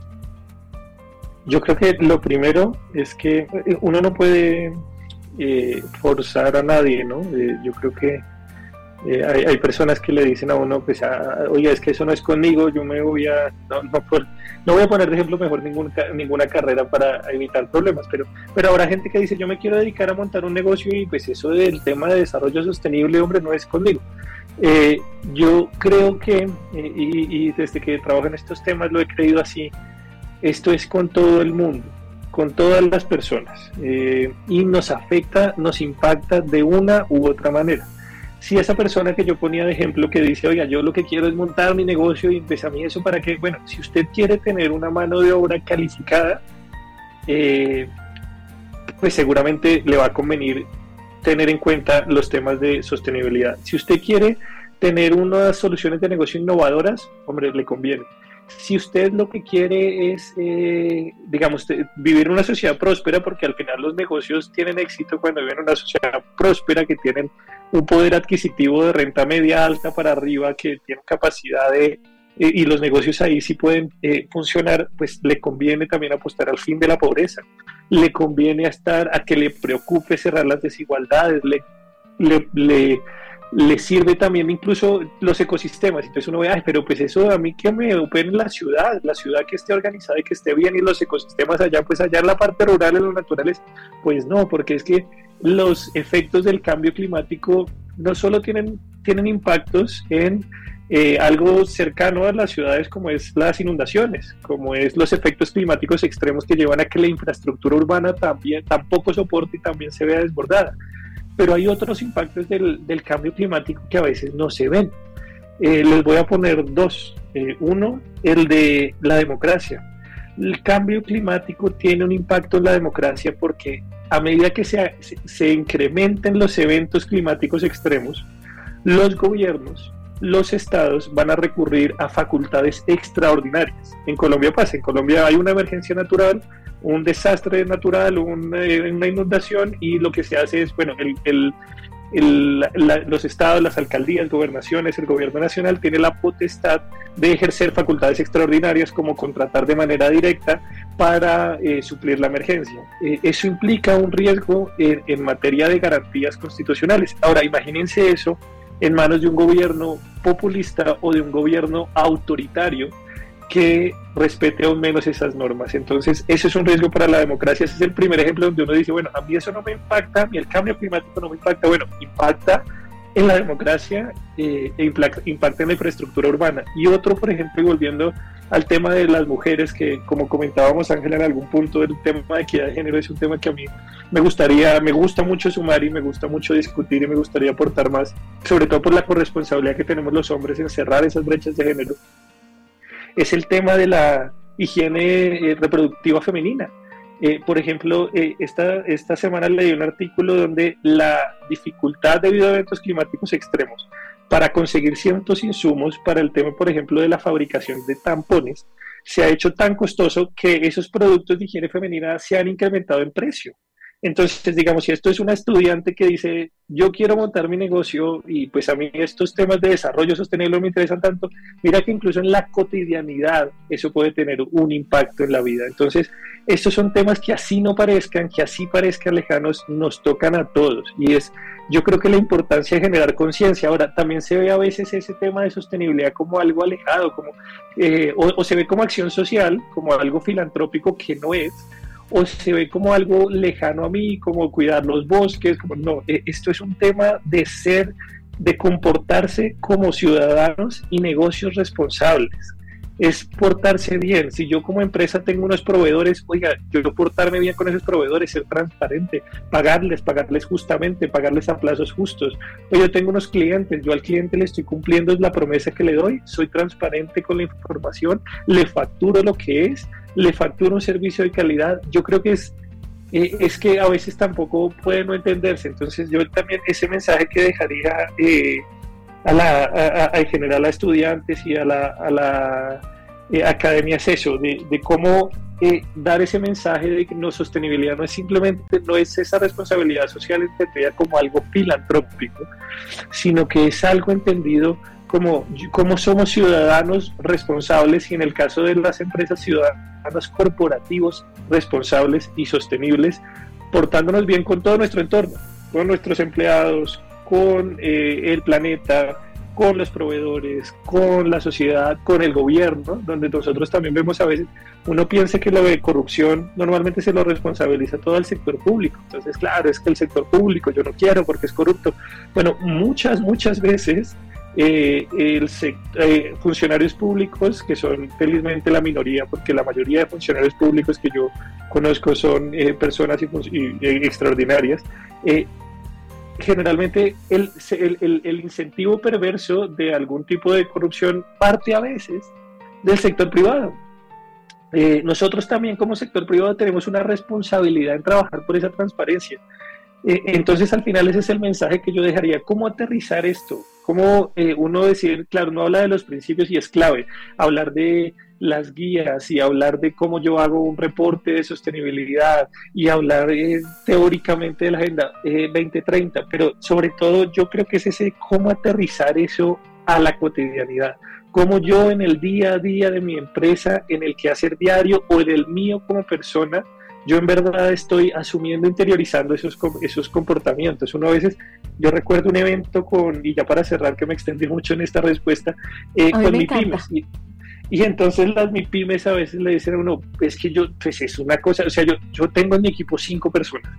Yo creo que lo primero es que uno no puede forzar a nadie, ¿no? Yo creo que hay personas que le dicen a uno, pues, oye, es que eso no es conmigo, yo me voy a... No voy a poner de ejemplo mejor ninguna carrera para evitar problemas, pero habrá gente que dice, yo me quiero dedicar a montar un negocio y pues eso del tema de desarrollo sostenible, hombre, no es conmigo. Yo creo que, y desde que trabajo en estos temas lo he creído así, esto es con todo el mundo, con todas las personas, y nos afecta, nos impacta de una u otra manera. Si esa persona que yo ponía de ejemplo que dice, oiga, yo lo que quiero es montar mi negocio y pues a mí eso para qué, bueno, si usted quiere tener una mano de obra calificada, pues seguramente le va a convenir tener en cuenta los temas de sostenibilidad. Si usted quiere tener unas soluciones de negocio innovadoras, hombre, le conviene. Si usted lo que quiere es, digamos, vivir en una sociedad próspera, porque al final los negocios tienen éxito cuando viven en una sociedad próspera, que tienen un poder adquisitivo de renta media alta para arriba, que tienen capacidad y los negocios ahí sí pueden funcionar, pues le conviene también apostar al fin de la pobreza, le conviene a que le preocupe cerrar las desigualdades, le sirve también incluso los ecosistemas. Entonces uno ve, pero pues eso a mí que me opere en la ciudad que esté organizada y que esté bien, y los ecosistemas allá, pues allá en la parte rural, en los naturales, pues no, porque es que los efectos del cambio climático no solo tienen impactos en algo cercano a las ciudades como es las inundaciones, como es los efectos climáticos extremos que llevan a que la infraestructura urbana tampoco soporte y también se vea desbordada. Pero hay otros impactos del cambio climático que a veces no se ven. Les voy a poner dos. Uno, el de la democracia. El cambio climático tiene un impacto en la democracia porque a medida que se incrementen los eventos climáticos extremos, los gobiernos, los estados van a recurrir a facultades extraordinarias. En Colombia pasa, en Colombia hay una emergencia natural, un desastre natural, una inundación, y lo que se hace es, bueno, los estados, las alcaldías, gobernaciones, el gobierno nacional tiene la potestad de ejercer facultades extraordinarias como contratar de manera directa para suplir la emergencia. Eso implica un riesgo en materia de garantías constitucionales. Ahora, imagínense eso en manos de un gobierno populista o de un gobierno autoritario que respete aún menos esas normas. Entonces, eso es un riesgo para la democracia. Ese es el primer ejemplo donde uno dice, bueno, a mí eso no me impacta, a mí el cambio climático no me impacta. Bueno, impacta en la democracia e impacta en la infraestructura urbana. Y otro, por ejemplo, y volviendo al tema de las mujeres, que como comentábamos, Ángela, en algún punto, el tema de equidad de género es un tema que a mí me gusta mucho sumar y me gusta mucho discutir y me gustaría aportar más, sobre todo por la corresponsabilidad que tenemos los hombres en cerrar esas brechas de género. Es el tema de la higiene reproductiva femenina. Por ejemplo, esta semana leí un artículo donde la dificultad debido a eventos climáticos extremos para conseguir ciertos insumos para el tema, por ejemplo, de la fabricación de tampones, se ha hecho tan costoso que esos productos de higiene femenina se han incrementado en precio. Entonces, digamos, si esto es una estudiante que dice, yo quiero montar mi negocio y pues a mí estos temas de desarrollo sostenible me interesan tanto, mira que incluso en la cotidianidad eso puede tener un impacto en la vida. Entonces, estos son temas que así no parezcan, que así parezcan lejanos, nos tocan a todos. Y yo creo que la importancia de generar conciencia. Ahora, también se ve a veces ese tema de sostenibilidad como algo alejado, como o se ve como acción social, como algo filantrópico que no es, o se ve como algo lejano a mí, como cuidar los bosques, como no, esto es un tema de comportarse como ciudadanos y negocios responsables, es portarse bien. Si yo como empresa tengo unos proveedores, oiga, yo portarme bien con esos proveedores, ser transparente, pagarles justamente, pagarles a plazos justos. O yo tengo unos clientes, yo al cliente le estoy cumpliendo la promesa que le doy, soy transparente con la información, le facturo lo que es, le facturo un servicio de calidad. Yo creo que es que a veces tampoco puede no entenderse. Entonces yo también ese mensaje que dejaría en general a estudiantes y a la academia es eso, de cómo dar ese mensaje de que no, sostenibilidad no es esa responsabilidad social entendida como algo filantrópico, sino que es algo entendido como somos ciudadanos responsables, y en el caso de las empresas, ciudadanos corporativos responsables y sostenibles, portándonos bien con todo nuestro entorno, con nuestros empleados, con el planeta, con los proveedores, con la sociedad, con el gobierno, donde nosotros también vemos a veces, uno piensa que lo de corrupción normalmente se lo responsabiliza todo al sector público. Entonces, claro, es que el sector público yo no quiero porque es corrupto. Bueno, muchas veces funcionarios públicos, que son felizmente la minoría, porque la mayoría de funcionarios públicos que yo conozco son personas extraordinarias, generalmente el incentivo perverso de algún tipo de corrupción parte a veces del sector privado. Nosotros también como sector privado tenemos una responsabilidad en trabajar por esa transparencia. Entonces al final ese es el mensaje que yo dejaría. ¿Cómo aterrizar esto? ¿Cómo uno decir, claro, uno habla de los principios y es clave, hablar de las guías y hablar de cómo yo hago un reporte de sostenibilidad y hablar teóricamente de la Agenda 2030, pero sobre todo yo creo que es ese cómo aterrizar eso a la cotidianidad, cómo yo en el día a día de mi empresa, en el quehacer diario o en el mío como persona, yo en verdad estoy asumiendo, interiorizando esos comportamientos. Uno a veces, yo recuerdo un evento y ya para cerrar, que me extendí mucho en esta respuesta, con MIPYMES. Y entonces las MIPYMES a veces le dicen a uno, es que pues es una cosa, o sea, yo tengo en mi equipo 5 personas,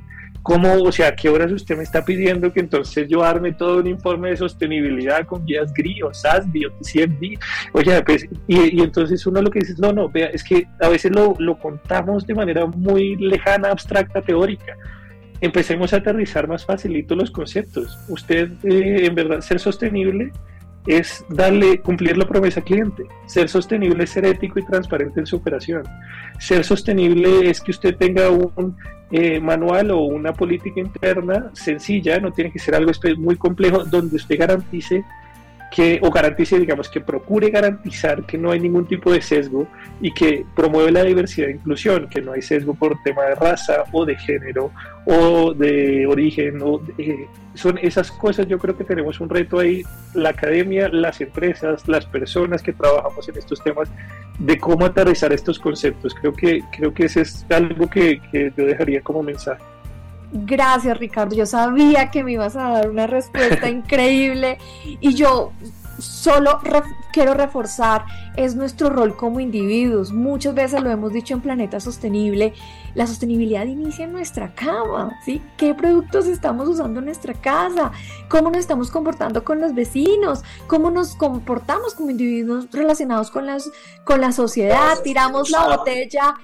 ¿Cómo, o sea, a qué horas usted me está pidiendo que entonces yo arme todo un informe de sostenibilidad con guías GRI o SASB o TCFD? Oye, pues, y entonces uno lo que dice, no, vea, es que a veces lo contamos de manera muy lejana, abstracta, teórica. Empecemos a aterrizar más facilito los conceptos. Usted, en verdad, ser sostenible es cumplir la promesa al cliente. Ser sostenible es ser ético y transparente en su operación. Ser sostenible es que usted tenga un manual o una política interna sencilla, no tiene que ser algo muy complejo, donde usted garantice, digamos, que procure garantizar que no hay ningún tipo de sesgo y que promueve la diversidad e inclusión, que no hay sesgo por tema de raza o de género o de origen. Son esas cosas. Yo creo que tenemos un reto ahí, la academia, las empresas, las personas que trabajamos en estos temas, de cómo aterrizar estos conceptos. Creo que ese es algo que yo dejaría como mensaje. Gracias, Ricardo. Yo sabía que me ibas a dar una respuesta increíble y yo solo quiero reforzar, es nuestro rol como individuos. Muchas veces lo hemos dicho en Planeta Sostenible, la sostenibilidad inicia en nuestra cama, ¿sí? ¿Qué productos estamos usando en nuestra casa? ¿Cómo nos estamos comportando con los vecinos? ¿Cómo nos comportamos como individuos relacionados con la sociedad? ¿Tiramos la botella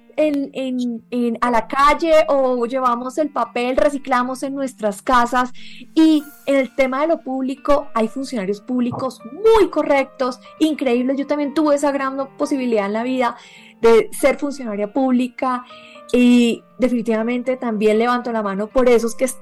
a la calle o llevamos el papel, reciclamos en nuestras casas? Y en el tema de lo público hay funcionarios públicos muy correctos, increíbles. Yo también tuve esa gran posibilidad en la vida de ser funcionaria pública y definitivamente también levanto la mano por esos que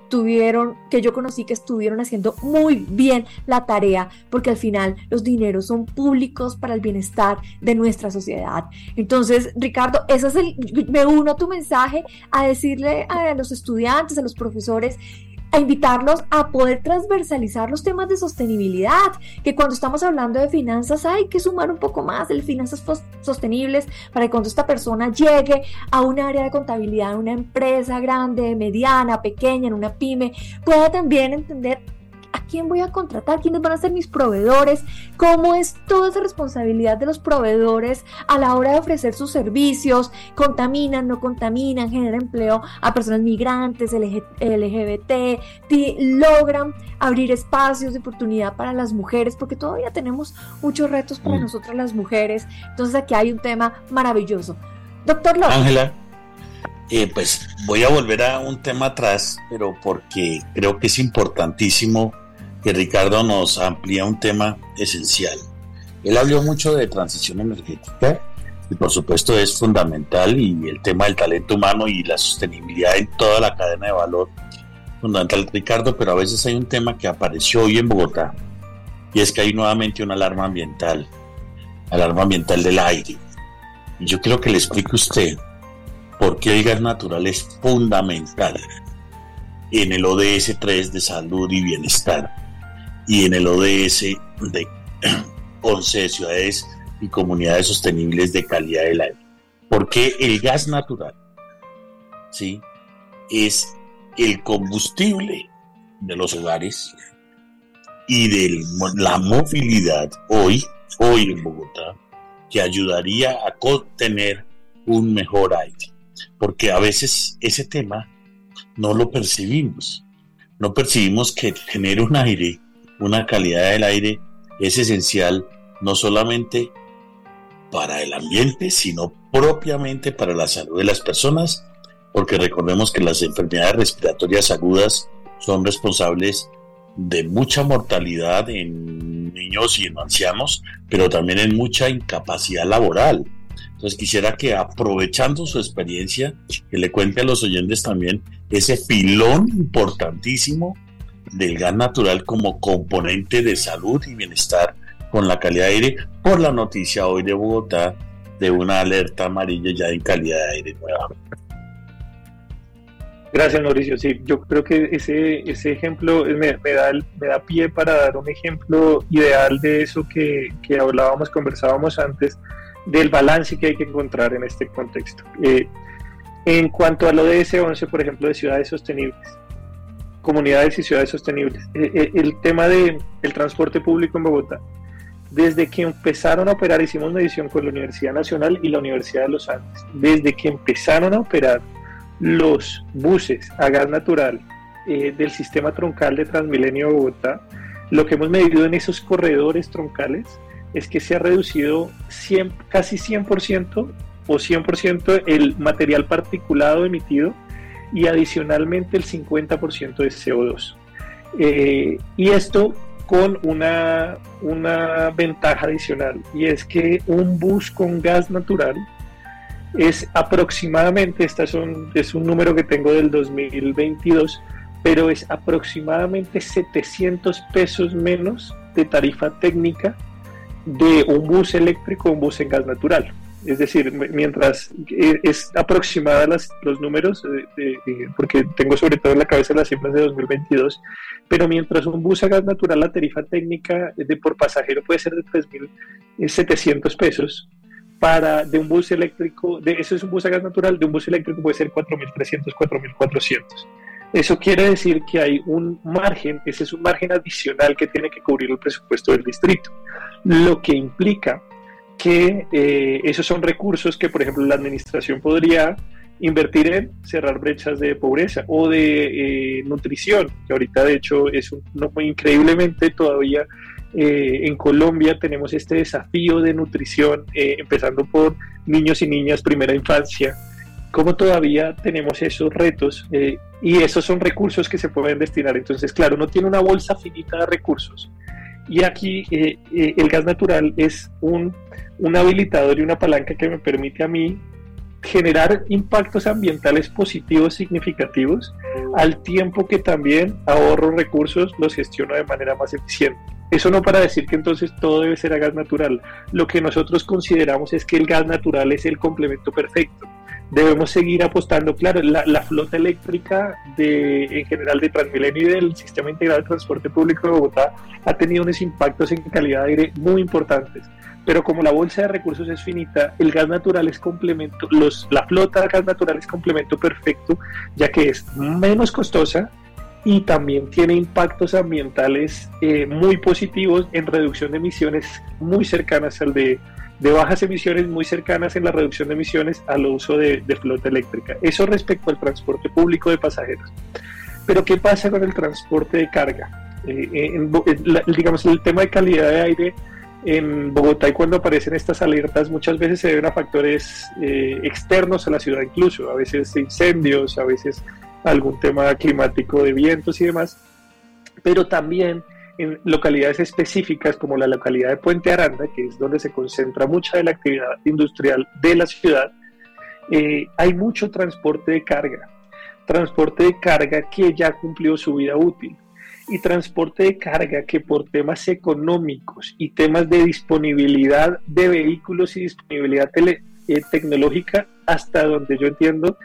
yo conocí que estuvieron haciendo muy bien la tarea, porque al final los dineros son públicos para el bienestar de nuestra sociedad. Entonces, Ricardo, me uno a tu mensaje a decirle a los estudiantes, a los profesores, a invitarlos a poder transversalizar los temas de sostenibilidad, que cuando estamos hablando de finanzas hay que sumar un poco más de finanzas sostenibles para que cuando esta persona llegue a un área de contabilidad, en una empresa grande, mediana, pequeña, en una pyme, pueda también entender a quién voy a contratar, quiénes van a ser mis proveedores, cómo es toda esa responsabilidad de los proveedores a la hora de ofrecer sus servicios, contaminan, no contaminan, generan empleo a personas migrantes, LGBT, logran abrir espacios de oportunidad para las mujeres, porque todavía tenemos muchos retos para nosotras las mujeres. Entonces aquí hay un tema maravilloso. Doctor López. Ángela, pues voy a volver a un tema atrás, pero porque creo que es importantísimo que Ricardo nos amplía un tema esencial. Él habló mucho de transición energética y por supuesto es fundamental, y el tema del talento humano y la sostenibilidad en toda la cadena de valor, fundamental, Ricardo, pero a veces hay un tema que apareció hoy en Bogotá y es que hay nuevamente una alarma ambiental del aire. Y yo quiero que le explique usted por qué el gas natural es fundamental en el ODS 3 de salud y bienestar y en el ODS de 11 ciudades y comunidades sostenibles de calidad del aire. Porque el gas natural, ¿sí?, es el combustible de los hogares y de la movilidad hoy en Bogotá, que ayudaría a contener un mejor aire. Porque a veces ese tema no lo percibimos. No percibimos que tener un aire, una calidad del aire, es esencial no solamente para el ambiente, sino propiamente para la salud de las personas, porque recordemos que las enfermedades respiratorias agudas son responsables de mucha mortalidad en niños y en ancianos, pero también en mucha incapacidad laboral. Entonces quisiera que, aprovechando su experiencia, que le cuente a los oyentes también ese filón importantísimo del gas natural como componente de salud y bienestar con la calidad de aire, por la noticia hoy de Bogotá de una alerta amarilla ya en calidad de aire nueva. Gracias, Mauricio. Sí, yo creo que ese ejemplo me da pie para dar un ejemplo ideal de eso que conversábamos antes, del balance que hay que encontrar en este contexto. En cuanto al ODS 11, por ejemplo, de ciudades sostenibles, comunidades y ciudades sostenibles, el tema del transporte público en Bogotá, desde que empezaron a operar, hicimos medición con la Universidad Nacional y la Universidad de los Andes, desde que empezaron a operar los buses a gas natural del sistema troncal de Transmilenio de Bogotá, lo que hemos medido en esos corredores troncales es que se ha reducido casi 100% o 100% el material particulado emitido y adicionalmente el 50% de CO2. Y esto con una ventaja adicional, y es que un bus con gas natural es aproximadamente, es un número que tengo del 2022, pero es aproximadamente 700 pesos menos de tarifa técnica de un bus eléctrico o un bus en gas natural. Es decir, mientras es aproximada los números, porque tengo sobre todo en la cabeza las cifras de 2022, pero mientras un bus a gas natural, la tarifa técnica por pasajero puede ser de 3.700 pesos, de un bus eléctrico, eso es un bus a gas natural, de un bus eléctrico puede ser 4.300, 4.400. Eso quiere decir que hay un margen, ese es un margen adicional que tiene que cubrir el presupuesto del distrito, lo que implica que esos son recursos que, por ejemplo, la administración podría invertir en cerrar brechas de pobreza o de nutrición, que ahorita de hecho es increíblemente todavía en Colombia tenemos este desafío de nutrición, empezando por niños y niñas, primera infancia, cómo todavía tenemos esos retos y esos son recursos que se pueden destinar. Entonces, claro, uno tiene una bolsa finita de recursos y aquí el gas natural es un habilitador y una palanca que me permite a mí generar impactos ambientales positivos significativos al tiempo que también ahorro recursos, los gestiono de manera más eficiente. Eso no para decir que entonces todo debe ser a gas natural. Lo que nosotros consideramos es que el gas natural es el complemento perfecto. Debemos seguir apostando, claro, la flota eléctrica en general de Transmilenio y del Sistema Integrado de Transporte Público de Bogotá ha tenido unos impactos en calidad de aire muy importantes. Pero como la bolsa de recursos es finita, el gas natural es complemento, la flota de gas natural es complemento perfecto, ya que es menos costosa y también tiene impactos ambientales muy positivos en reducción de emisiones muy cercanas al de bajas emisiones, muy cercanas en la reducción de emisiones al uso de flota eléctrica. Eso respecto al transporte público de pasajeros. Pero ¿qué pasa con el transporte de carga? Digamos, el tema de calidad de aire en Bogotá, y cuando aparecen estas alertas muchas veces se deben a factores externos a la ciudad, incluso a veces incendios, a veces algún tema climático de vientos y demás, pero también en localidades específicas como la localidad de Puente Aranda, que es donde se concentra mucha de la actividad industrial de la ciudad, hay mucho transporte de carga que ya cumplió su vida útil, y transporte de carga que por temas económicos y temas de disponibilidad de vehículos y disponibilidad tecnológica, hasta donde yo entiendo,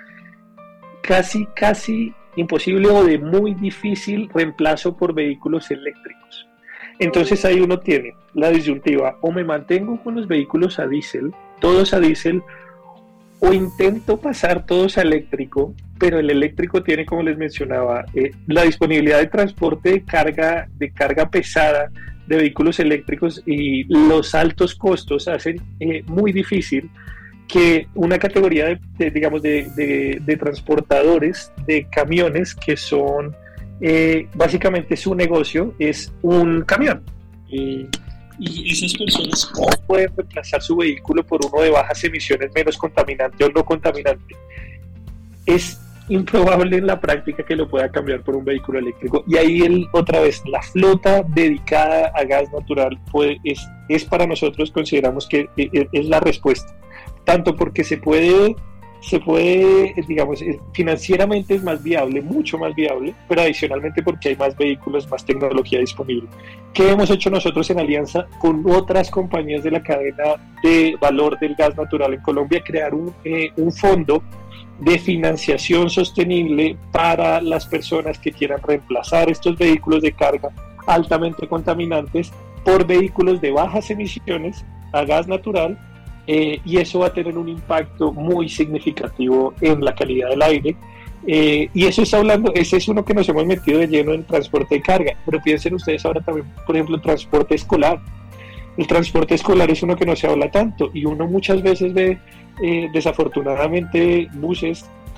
casi imposible o de muy difícil reemplazo por vehículos eléctricos. Entonces ahí uno tiene la disyuntiva: o me mantengo con los vehículos a diésel, todos a diésel, o intento pasar todos a eléctrico, pero el eléctrico tiene, como les mencionaba, la disponibilidad de transporte de carga pesada de vehículos eléctricos, y los altos costos hacen muy difícil que una categoría de transportadores de camiones, que son básicamente su negocio es un camión, y esas personas no pueden reemplazar su vehículo por uno de bajas emisiones, menos contaminante o no contaminante. Es improbable en la práctica que lo pueda cambiar por un vehículo eléctrico, y ahí otra vez la flota dedicada a gas natural es para nosotros, consideramos que es la respuesta, tanto porque se puede, digamos, financieramente es más viable, mucho más viable, pero adicionalmente porque hay más vehículos, más tecnología disponible. ¿Qué hemos hecho nosotros en alianza con otras compañías de la cadena de valor del gas natural en Colombia? Crear un fondo de financiación sostenible para las personas que quieran reemplazar estos vehículos de carga altamente contaminantes por vehículos de bajas emisiones a gas natural, y eso va a tener un impacto muy significativo en la calidad del aire, y eso está hablando, ese es uno que nos hemos metido de lleno en transporte de carga, pero piensen ustedes ahora también, por ejemplo, el transporte escolar. El transporte escolar es uno que no se habla tanto, y uno muchas veces ve desafortunadamente buses, transporte escolar, buses que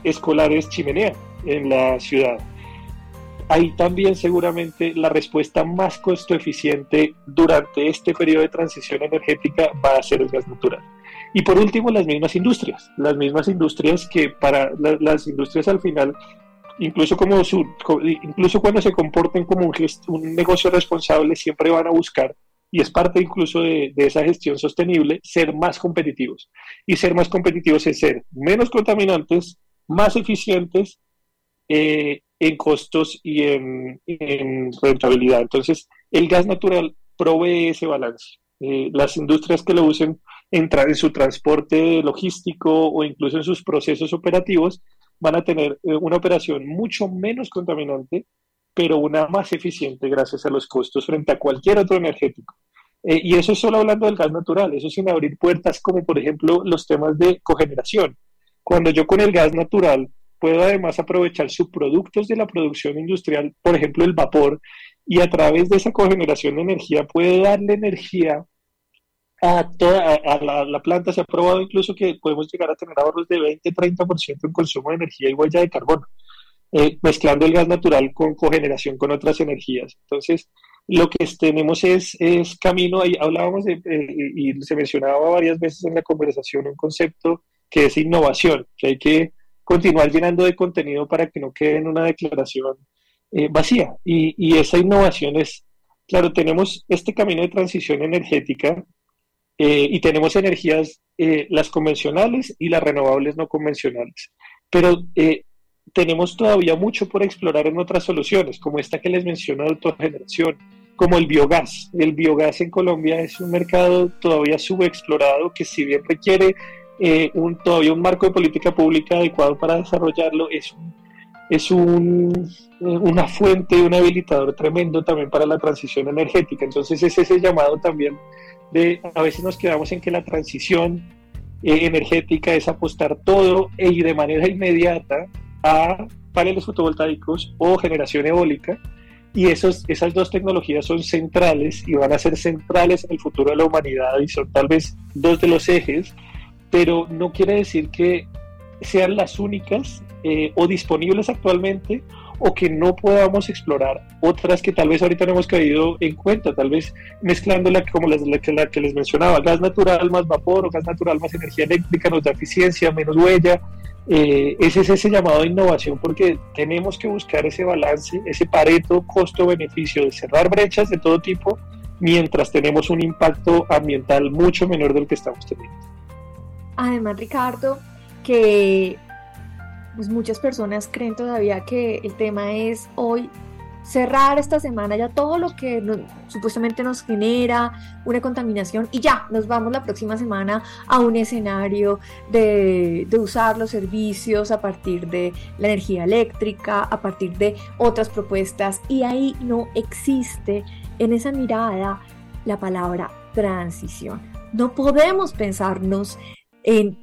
escolares chimenea en la ciudad. Ahí también seguramente la respuesta más costo eficiente durante este periodo de transición energética va a ser el gas natural. Y por último, las mismas industrias que para las industrias al final, incluso cuando se comporten como un negocio responsable, siempre van a buscar, y es parte incluso de esa gestión sostenible, ser más competitivos. Y ser más competitivos es ser menos contaminantes, más eficientes, en costos y en rentabilidad. Entonces, el gas natural provee ese balance. Las industrias que lo usen en su transporte logístico o incluso en sus procesos operativos van a tener una operación mucho menos contaminante, pero una más eficiente gracias a los costos frente a cualquier otro energético. Y eso es solo hablando del gas natural, eso sin abrir puertas como por ejemplo los temas de cogeneración. Cuando yo con el gas natural puedo además aprovechar subproductos de la producción industrial, por ejemplo el vapor, y a través de esa cogeneración de energía puedo darle energía a la planta. Se ha probado incluso que podemos llegar a tener ahorros de 20-30% en consumo de energía y huella de carbono, mezclando el gas natural con cogeneración con otras energías. Entonces, lo que tenemos es camino. Ahí hablábamos y se mencionaba varias veces en la conversación un concepto que es innovación, que hay que continuar llenando de contenido para que no quede en una declaración vacía. Y esa innovación es, claro, tenemos este camino de transición energética y tenemos energías, las convencionales y las renovables no convencionales, pero tenemos todavía mucho por explorar en otras soluciones, como esta que les menciono de autogeneración, como el biogás. El biogás en Colombia es un mercado todavía subexplorado que, si bien requiere todavía un marco de política pública adecuado para desarrollarlo, es una fuente, un habilitador tremendo también para la transición energética. Entonces es ese llamado también a veces nos quedamos en que la transición energética es apostar todo y de manera inmediata a paneles fotovoltaicos o generación eólica, y esas dos tecnologías son centrales y van a ser centrales en el futuro de la humanidad y son tal vez dos de los ejes, pero no quiere decir que sean las únicas o disponibles actualmente, o que no podamos explorar otras que tal vez ahorita no hemos caído en cuenta, tal vez mezclándola como la que les mencionaba, gas natural más vapor o gas natural más energía eléctrica nos da eficiencia, menos huella. Ese es ese llamado a innovación, porque tenemos que buscar ese balance, ese pareto costo-beneficio de cerrar brechas de todo tipo, mientras tenemos un impacto ambiental mucho menor del que estamos teniendo. Además, Ricardo, que pues muchas personas creen todavía que el tema es hoy cerrar esta semana ya todo lo que supuestamente nos genera una contaminación, y ya nos vamos la próxima semana a un escenario de usar los servicios a partir de la energía eléctrica, a partir de otras propuestas, y ahí no existe en esa mirada la palabra transición. No podemos pensarnos en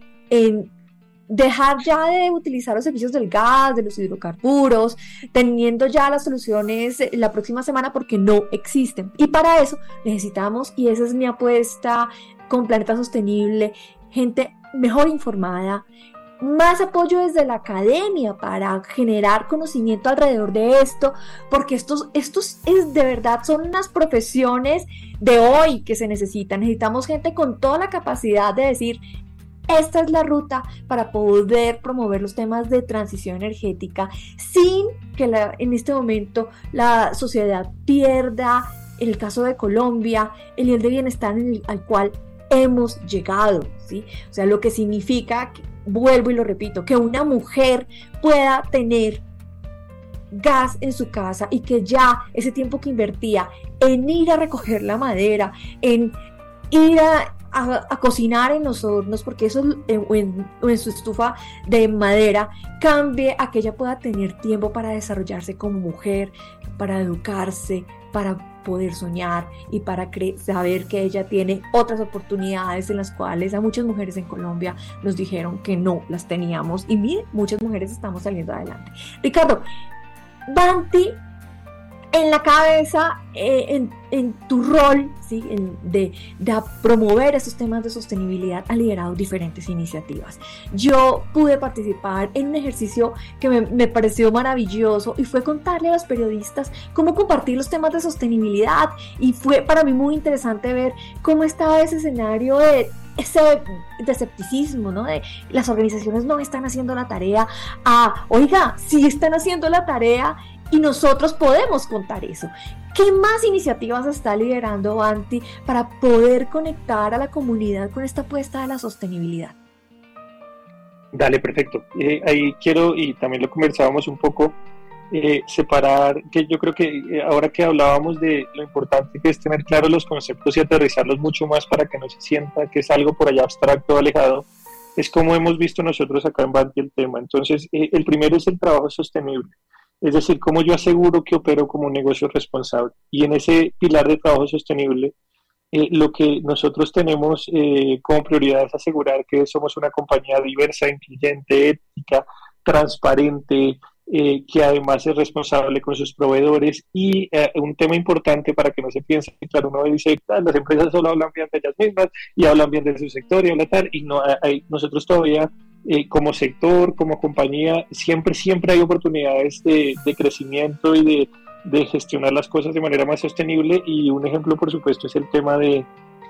dejar ya de utilizar los servicios del gas, de los hidrocarburos, teniendo ya las soluciones la próxima semana, porque no existen. Y para eso necesitamos, y esa es mi apuesta con Planeta Sostenible, gente mejor informada, más apoyo desde la academia para generar conocimiento alrededor de esto, porque estos es de verdad, son unas profesiones de hoy que se necesitan. Necesitamos gente con toda la capacidad de decir: esta es la ruta para poder promover los temas de transición energética sin que en este momento la sociedad pierda, en el caso de Colombia, el nivel de bienestar al cual hemos llegado, ¿sí? O sea, lo que significa, vuelvo y lo repito, que una mujer pueda tener gas en su casa y que ya ese tiempo que invertía en ir a recoger la madera, en ir a cocinar en los hornos, porque eso o en su estufa de madera, cambie a que ella pueda tener tiempo para desarrollarse como mujer, para educarse, para poder soñar y para saber que ella tiene otras oportunidades en las cuales a muchas mujeres en Colombia nos dijeron que no las teníamos, y miren, muchas mujeres estamos saliendo adelante. Ricardo, Vanti en la cabeza, en tu rol, ¿sí? de promover esos temas de sostenibilidad, ha liderado diferentes iniciativas. Yo pude participar en un ejercicio que me pareció maravilloso y fue contarle a los periodistas cómo compartir los temas de sostenibilidad, y fue para mí muy interesante ver cómo estaba ese escenario de escepticismo, ¿no? De las organizaciones no están haciendo la tarea, oiga, sí están haciendo la tarea y nosotros podemos contar eso. ¿Qué más iniciativas está liderando Vanti para poder conectar a la comunidad con esta apuesta de la sostenibilidad? Dale, perfecto. Ahí quiero, y también lo conversábamos un poco, separar, que yo creo que ahora que hablábamos de lo importante que es tener claros los conceptos y aterrizarlos mucho más para que no se sienta que es algo por allá abstracto o alejado, es como hemos visto nosotros acá en Vanti el tema. Entonces, el primero es el trabajo sostenible. Es decir, cómo yo aseguro que opero como un negocio responsable. Y en ese pilar de trabajo sostenible, lo que nosotros tenemos como prioridad es asegurar que somos una compañía diversa, incluyente, ética, transparente, que además es responsable con sus proveedores. Y un tema importante para que no se piense, claro, uno dice, las empresas solo hablan bien de ellas mismas y hablan bien de su sector y hablan tal, y no, nosotros todavía... como sector, como compañía, siempre hay oportunidades de crecimiento y de gestionar las cosas de manera más sostenible, y un ejemplo, por supuesto, es el tema de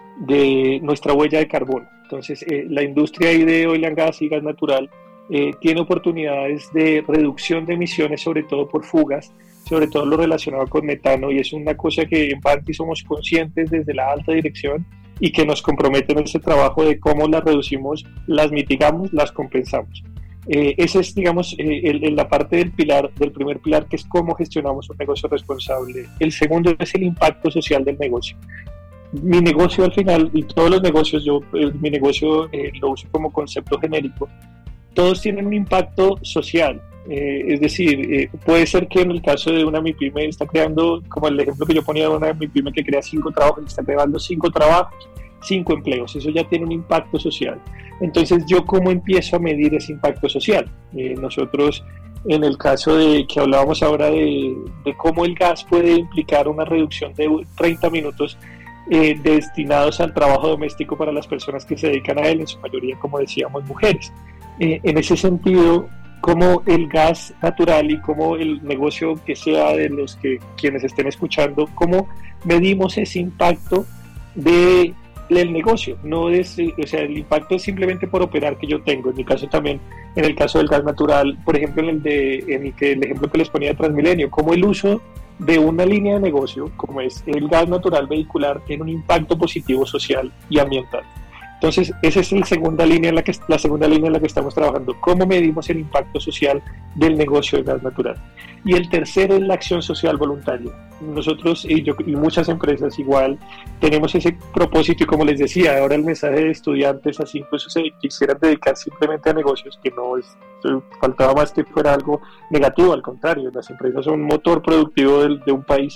nuestra huella de carbono. Entonces, la industria de oil and gas y gas natural tiene oportunidades de reducción de emisiones, sobre todo por fugas, sobre todo lo relacionado con metano, y es una cosa que en Vanti somos conscientes desde la alta dirección y que nos compromete en ese trabajo de cómo las reducimos, las mitigamos, las compensamos. Ese es, digamos, la parte del primer pilar, que es cómo gestionamos un negocio responsable. El segundo es el impacto social del negocio. Mi negocio al final, y todos los negocios, mi negocio lo uso como concepto genérico, todos tienen un impacto social. Es decir, puede ser que en el caso de una MIPYME está creando, como el ejemplo que yo ponía de una MIPYME que crea 5 trabajos, está creando 5 trabajos, 5 empleos, eso ya tiene un impacto social. Entonces, ¿yo cómo empiezo a medir ese impacto social? Nosotros, en el caso de que hablábamos ahora de cómo el gas puede implicar una reducción de 30 minutos destinados al trabajo doméstico para las personas que se dedican a él, en su mayoría, como decíamos, mujeres. En ese sentido, como el gas natural y como el negocio que sea de los que quienes estén escuchando, cómo medimos ese impacto del negocio. No es, o sea, el impacto es simplemente por operar que yo tengo. En mi caso también, en el caso del gas natural, por ejemplo, el ejemplo que les ponía de Transmilenio, como el uso de una línea de negocio, como es el gas natural vehicular, tiene un impacto positivo social y ambiental. Entonces, esa es la segunda línea en la que estamos trabajando. ¿Cómo medimos el impacto social del negocio de gas natural? Y el tercero es la acción social voluntaria. Nosotros y muchas empresas igual tenemos ese propósito, y como les decía, ahora el mensaje de estudiantes así incluso se quisieran dedicar simplemente a negocios, que no es, faltaba más que fuera algo negativo, al contrario, las empresas son un motor productivo de un país.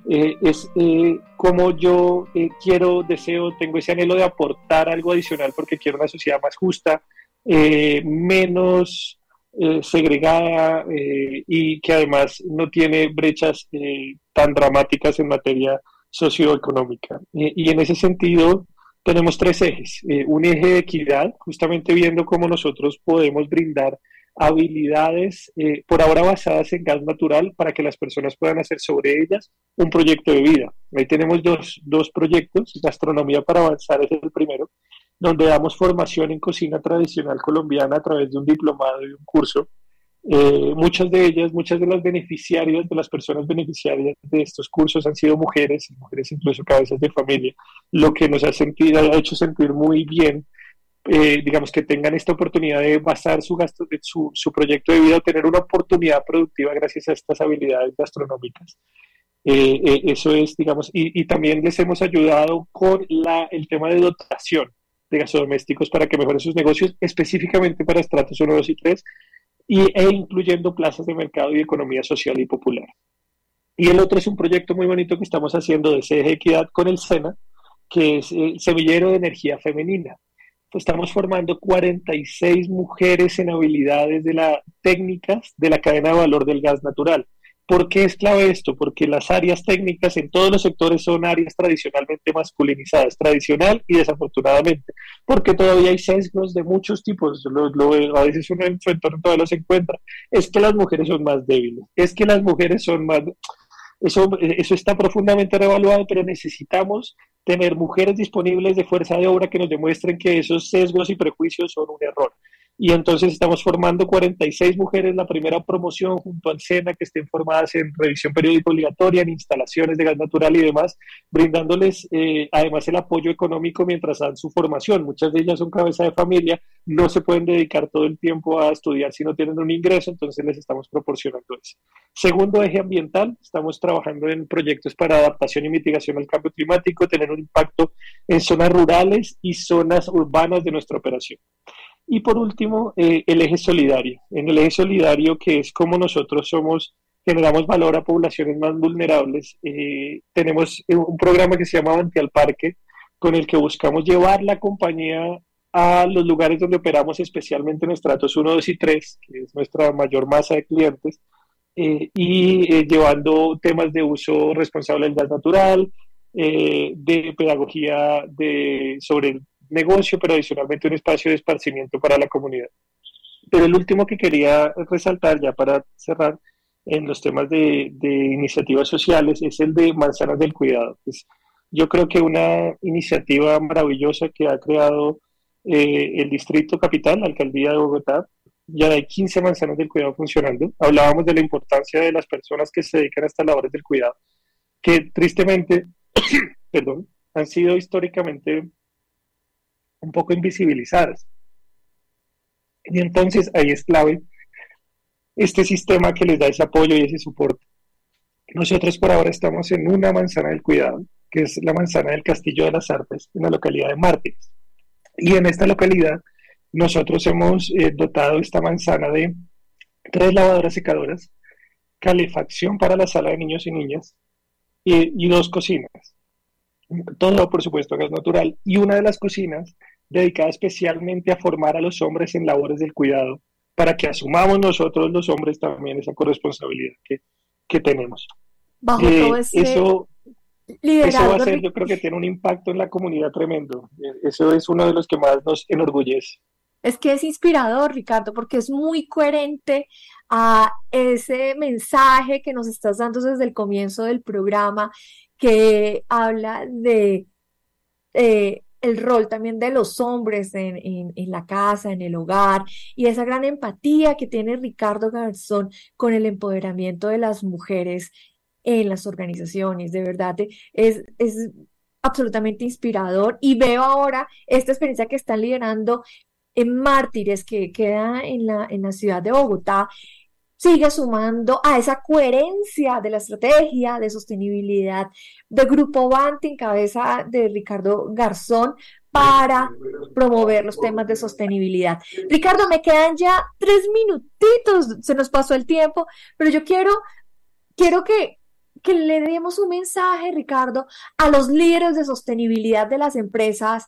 Como yo tengo ese anhelo de aportar algo adicional, porque quiero una sociedad más justa, menos segregada, y que además no tiene brechas tan dramáticas en materia socioeconómica. Y en ese sentido tenemos 3 ejes. Un eje de equidad, justamente viendo cómo nosotros podemos brindar habilidades por ahora basadas en gas natural para que las personas puedan hacer sobre ellas un proyecto de vida. Ahí tenemos dos proyectos. Gastronomía para Avanzar es el primero, donde damos formación en cocina tradicional colombiana a través de un diplomado y un curso. Muchas de las beneficiarias, de las personas beneficiarias de estos cursos han sido mujeres incluso cabezas de familia, lo que nos ha hecho sentir muy bien. Digamos, que tengan esta oportunidad de basar su proyecto de vida, o tener una oportunidad productiva gracias a estas habilidades gastronómicas. Eso es, digamos, y también les hemos ayudado con el tema de dotación de gasodomésticos para que mejoren sus negocios, específicamente para estratos 1, 2 y 3, incluyendo plazas de mercado y economía social y popular. Y el otro es un proyecto muy bonito que estamos haciendo de eje de equidad con el SENA, que es el Semillero de Energía Femenina. Estamos formando 46 mujeres en habilidades técnicas de la cadena de valor del gas natural. ¿Por qué es clave esto? Porque las áreas técnicas en todos los sectores son áreas tradicionalmente masculinizadas, tradicional y desafortunadamente, porque todavía hay sesgos de muchos tipos, a veces uno en su entorno todavía los encuentra. Es que las mujeres son más débiles, es que las mujeres son más... Eso está profundamente revaluado, pero necesitamos tener mujeres disponibles de fuerza de obra que nos demuestren que esos sesgos y prejuicios son un error. Y entonces estamos formando 46 mujeres, la primera promoción junto al SENA, que estén formadas en revisión periódica obligatoria, en instalaciones de gas natural y demás, brindándoles además el apoyo económico mientras dan su formación. Muchas de ellas son cabeza de familia, no se pueden dedicar todo el tiempo a estudiar si no tienen un ingreso, entonces les estamos proporcionando eso. Segundo eje ambiental, estamos trabajando en proyectos para adaptación y mitigación al cambio climático, tener un impacto en zonas rurales y zonas urbanas de nuestra operación. Y por último, el eje solidario. En el eje solidario, que es como nosotros generamos valor a poblaciones más vulnerables, tenemos un programa que se llama Avanti al Parque, con el que buscamos llevar la compañía a los lugares donde operamos, especialmente en estratos 1, 2 y 3, que es nuestra mayor masa de clientes, llevando temas de uso responsable del gas natural, de pedagogía sobre el negocio, pero adicionalmente un espacio de esparcimiento para la comunidad. Pero el último que quería resaltar, ya para cerrar, en los temas de iniciativas sociales, es el de Manzanas del Cuidado. Pues, yo creo que una iniciativa maravillosa que ha creado el Distrito Capital, la Alcaldía de Bogotá. Ya hay 15 manzanas del cuidado funcionando. Hablábamos de la importancia de las personas que se dedican a estas labores del cuidado, que tristemente, perdón, han sido históricamente un poco invisibilizadas. Y entonces ahí es clave este sistema que les da ese apoyo y ese soporte. Nosotros por ahora estamos en una manzana del cuidado, que es la manzana del Castillo de las Artes, en la localidad de Mártires. Y en esta localidad nosotros hemos dotado esta manzana de 3 lavadoras secadoras, calefacción para la sala de niños y niñas y 2 cocinas. Todo, por supuesto, gas natural. Y una de las cocinas dedicada especialmente a formar a los hombres en labores del cuidado, para que asumamos nosotros los hombres también esa corresponsabilidad que tenemos. Bajo todo eso va a ser, yo creo que tiene un impacto en la comunidad tremendo. Eso es uno de los que más nos enorgullece. Es que es inspirador, Ricardo, porque es muy coherente a ese mensaje que nos estás dando desde el comienzo del programa, que habla de el rol también de los hombres en la casa, en el hogar, y esa gran empatía que tiene Ricardo Garzón con el empoderamiento de las mujeres en las organizaciones. De verdad, es absolutamente inspirador, y veo ahora esta experiencia que están liderando en Mártires, que queda en la ciudad de Bogotá, sigue sumando a esa coherencia de la estrategia de sostenibilidad de Grupo Vanti en cabeza de Ricardo Garzón para promover los temas de sostenibilidad. Ricardo, me quedan ya 3 minutitos, se nos pasó el tiempo, pero yo quiero que le demos un mensaje, Ricardo, a los líderes de sostenibilidad de las empresas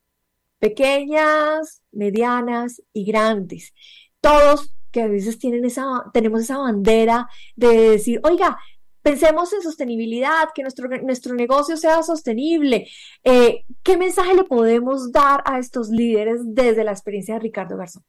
pequeñas, medianas y grandes. Todos que a veces tenemos esa bandera de decir, oiga, pensemos en sostenibilidad, que nuestro negocio sea sostenible. ¿Qué mensaje le podemos dar a estos líderes desde la experiencia de Ricardo Garzón?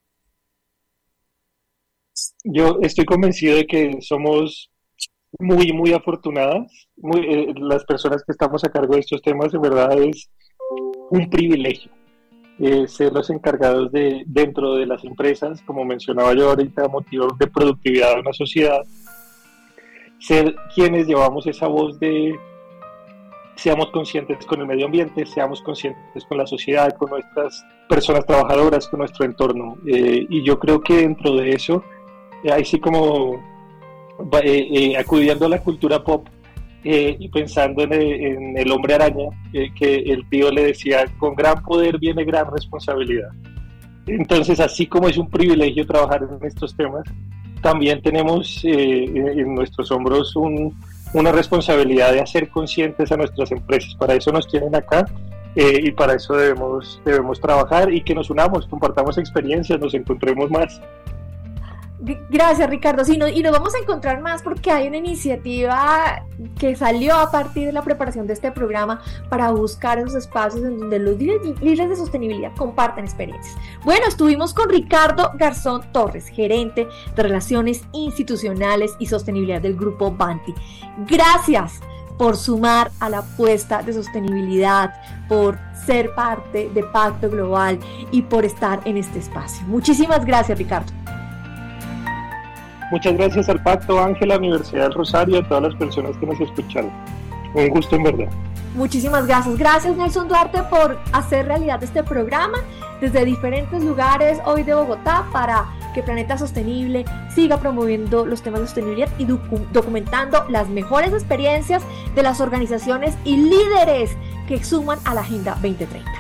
Yo estoy convencido de que somos muy, muy afortunadas. Las personas que estamos a cargo de estos temas, en verdad es un privilegio. Ser los encargados dentro de las empresas, como mencionaba yo ahorita, motivos de productividad de una sociedad, ser quienes llevamos esa voz de seamos conscientes con el medio ambiente, seamos conscientes con la sociedad, con nuestras personas trabajadoras, con nuestro entorno, y yo creo que dentro de eso, ahí sí como acudiendo a la cultura pop, y pensando en el hombre araña, que el tío le decía, con gran poder viene gran responsabilidad. Entonces, así como es un privilegio trabajar en estos temas, también tenemos en nuestros hombros una responsabilidad de hacer conscientes a nuestras empresas. Para eso nos tienen acá, y para eso debemos trabajar, y que nos unamos, compartamos experiencias, nos encontremos más. Gracias, Ricardo. Sí, y nos vamos a encontrar más porque hay una iniciativa que salió a partir de la preparación de este programa para buscar esos espacios en donde los líderes de sostenibilidad comparten experiencias. Bueno, estuvimos con Ricardo Garzón Torres, gerente de Relaciones Institucionales y Sostenibilidad del Grupo Banti. Gracias por sumar a la apuesta de sostenibilidad, por ser parte de Pacto Global y por estar en este espacio. Muchísimas gracias, Ricardo. Muchas gracias al Pacto, Ángela, Universidad del Rosario y a todas las personas que nos escucharon. Un gusto en verdad. Muchísimas gracias. Gracias, Nelson Duarte, por hacer realidad este programa desde diferentes lugares hoy de Bogotá para que Planeta Sostenible siga promoviendo los temas de sostenibilidad y documentando las mejores experiencias de las organizaciones y líderes que suman a la Agenda 2030.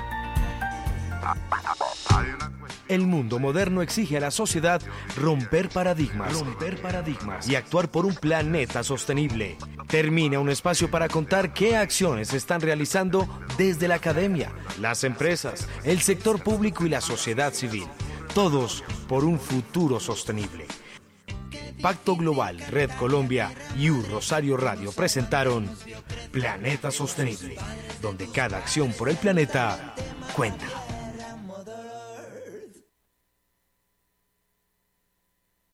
El mundo moderno exige a la sociedad romper paradigmas y actuar por un planeta sostenible. Termina un espacio para contar qué acciones se están realizando desde la academia, las empresas, el sector público y la sociedad civil. Todos por un futuro sostenible. Pacto Global, Red Colombia y Rosario Radio presentaron Planeta Sostenible, donde cada acción por el planeta cuenta.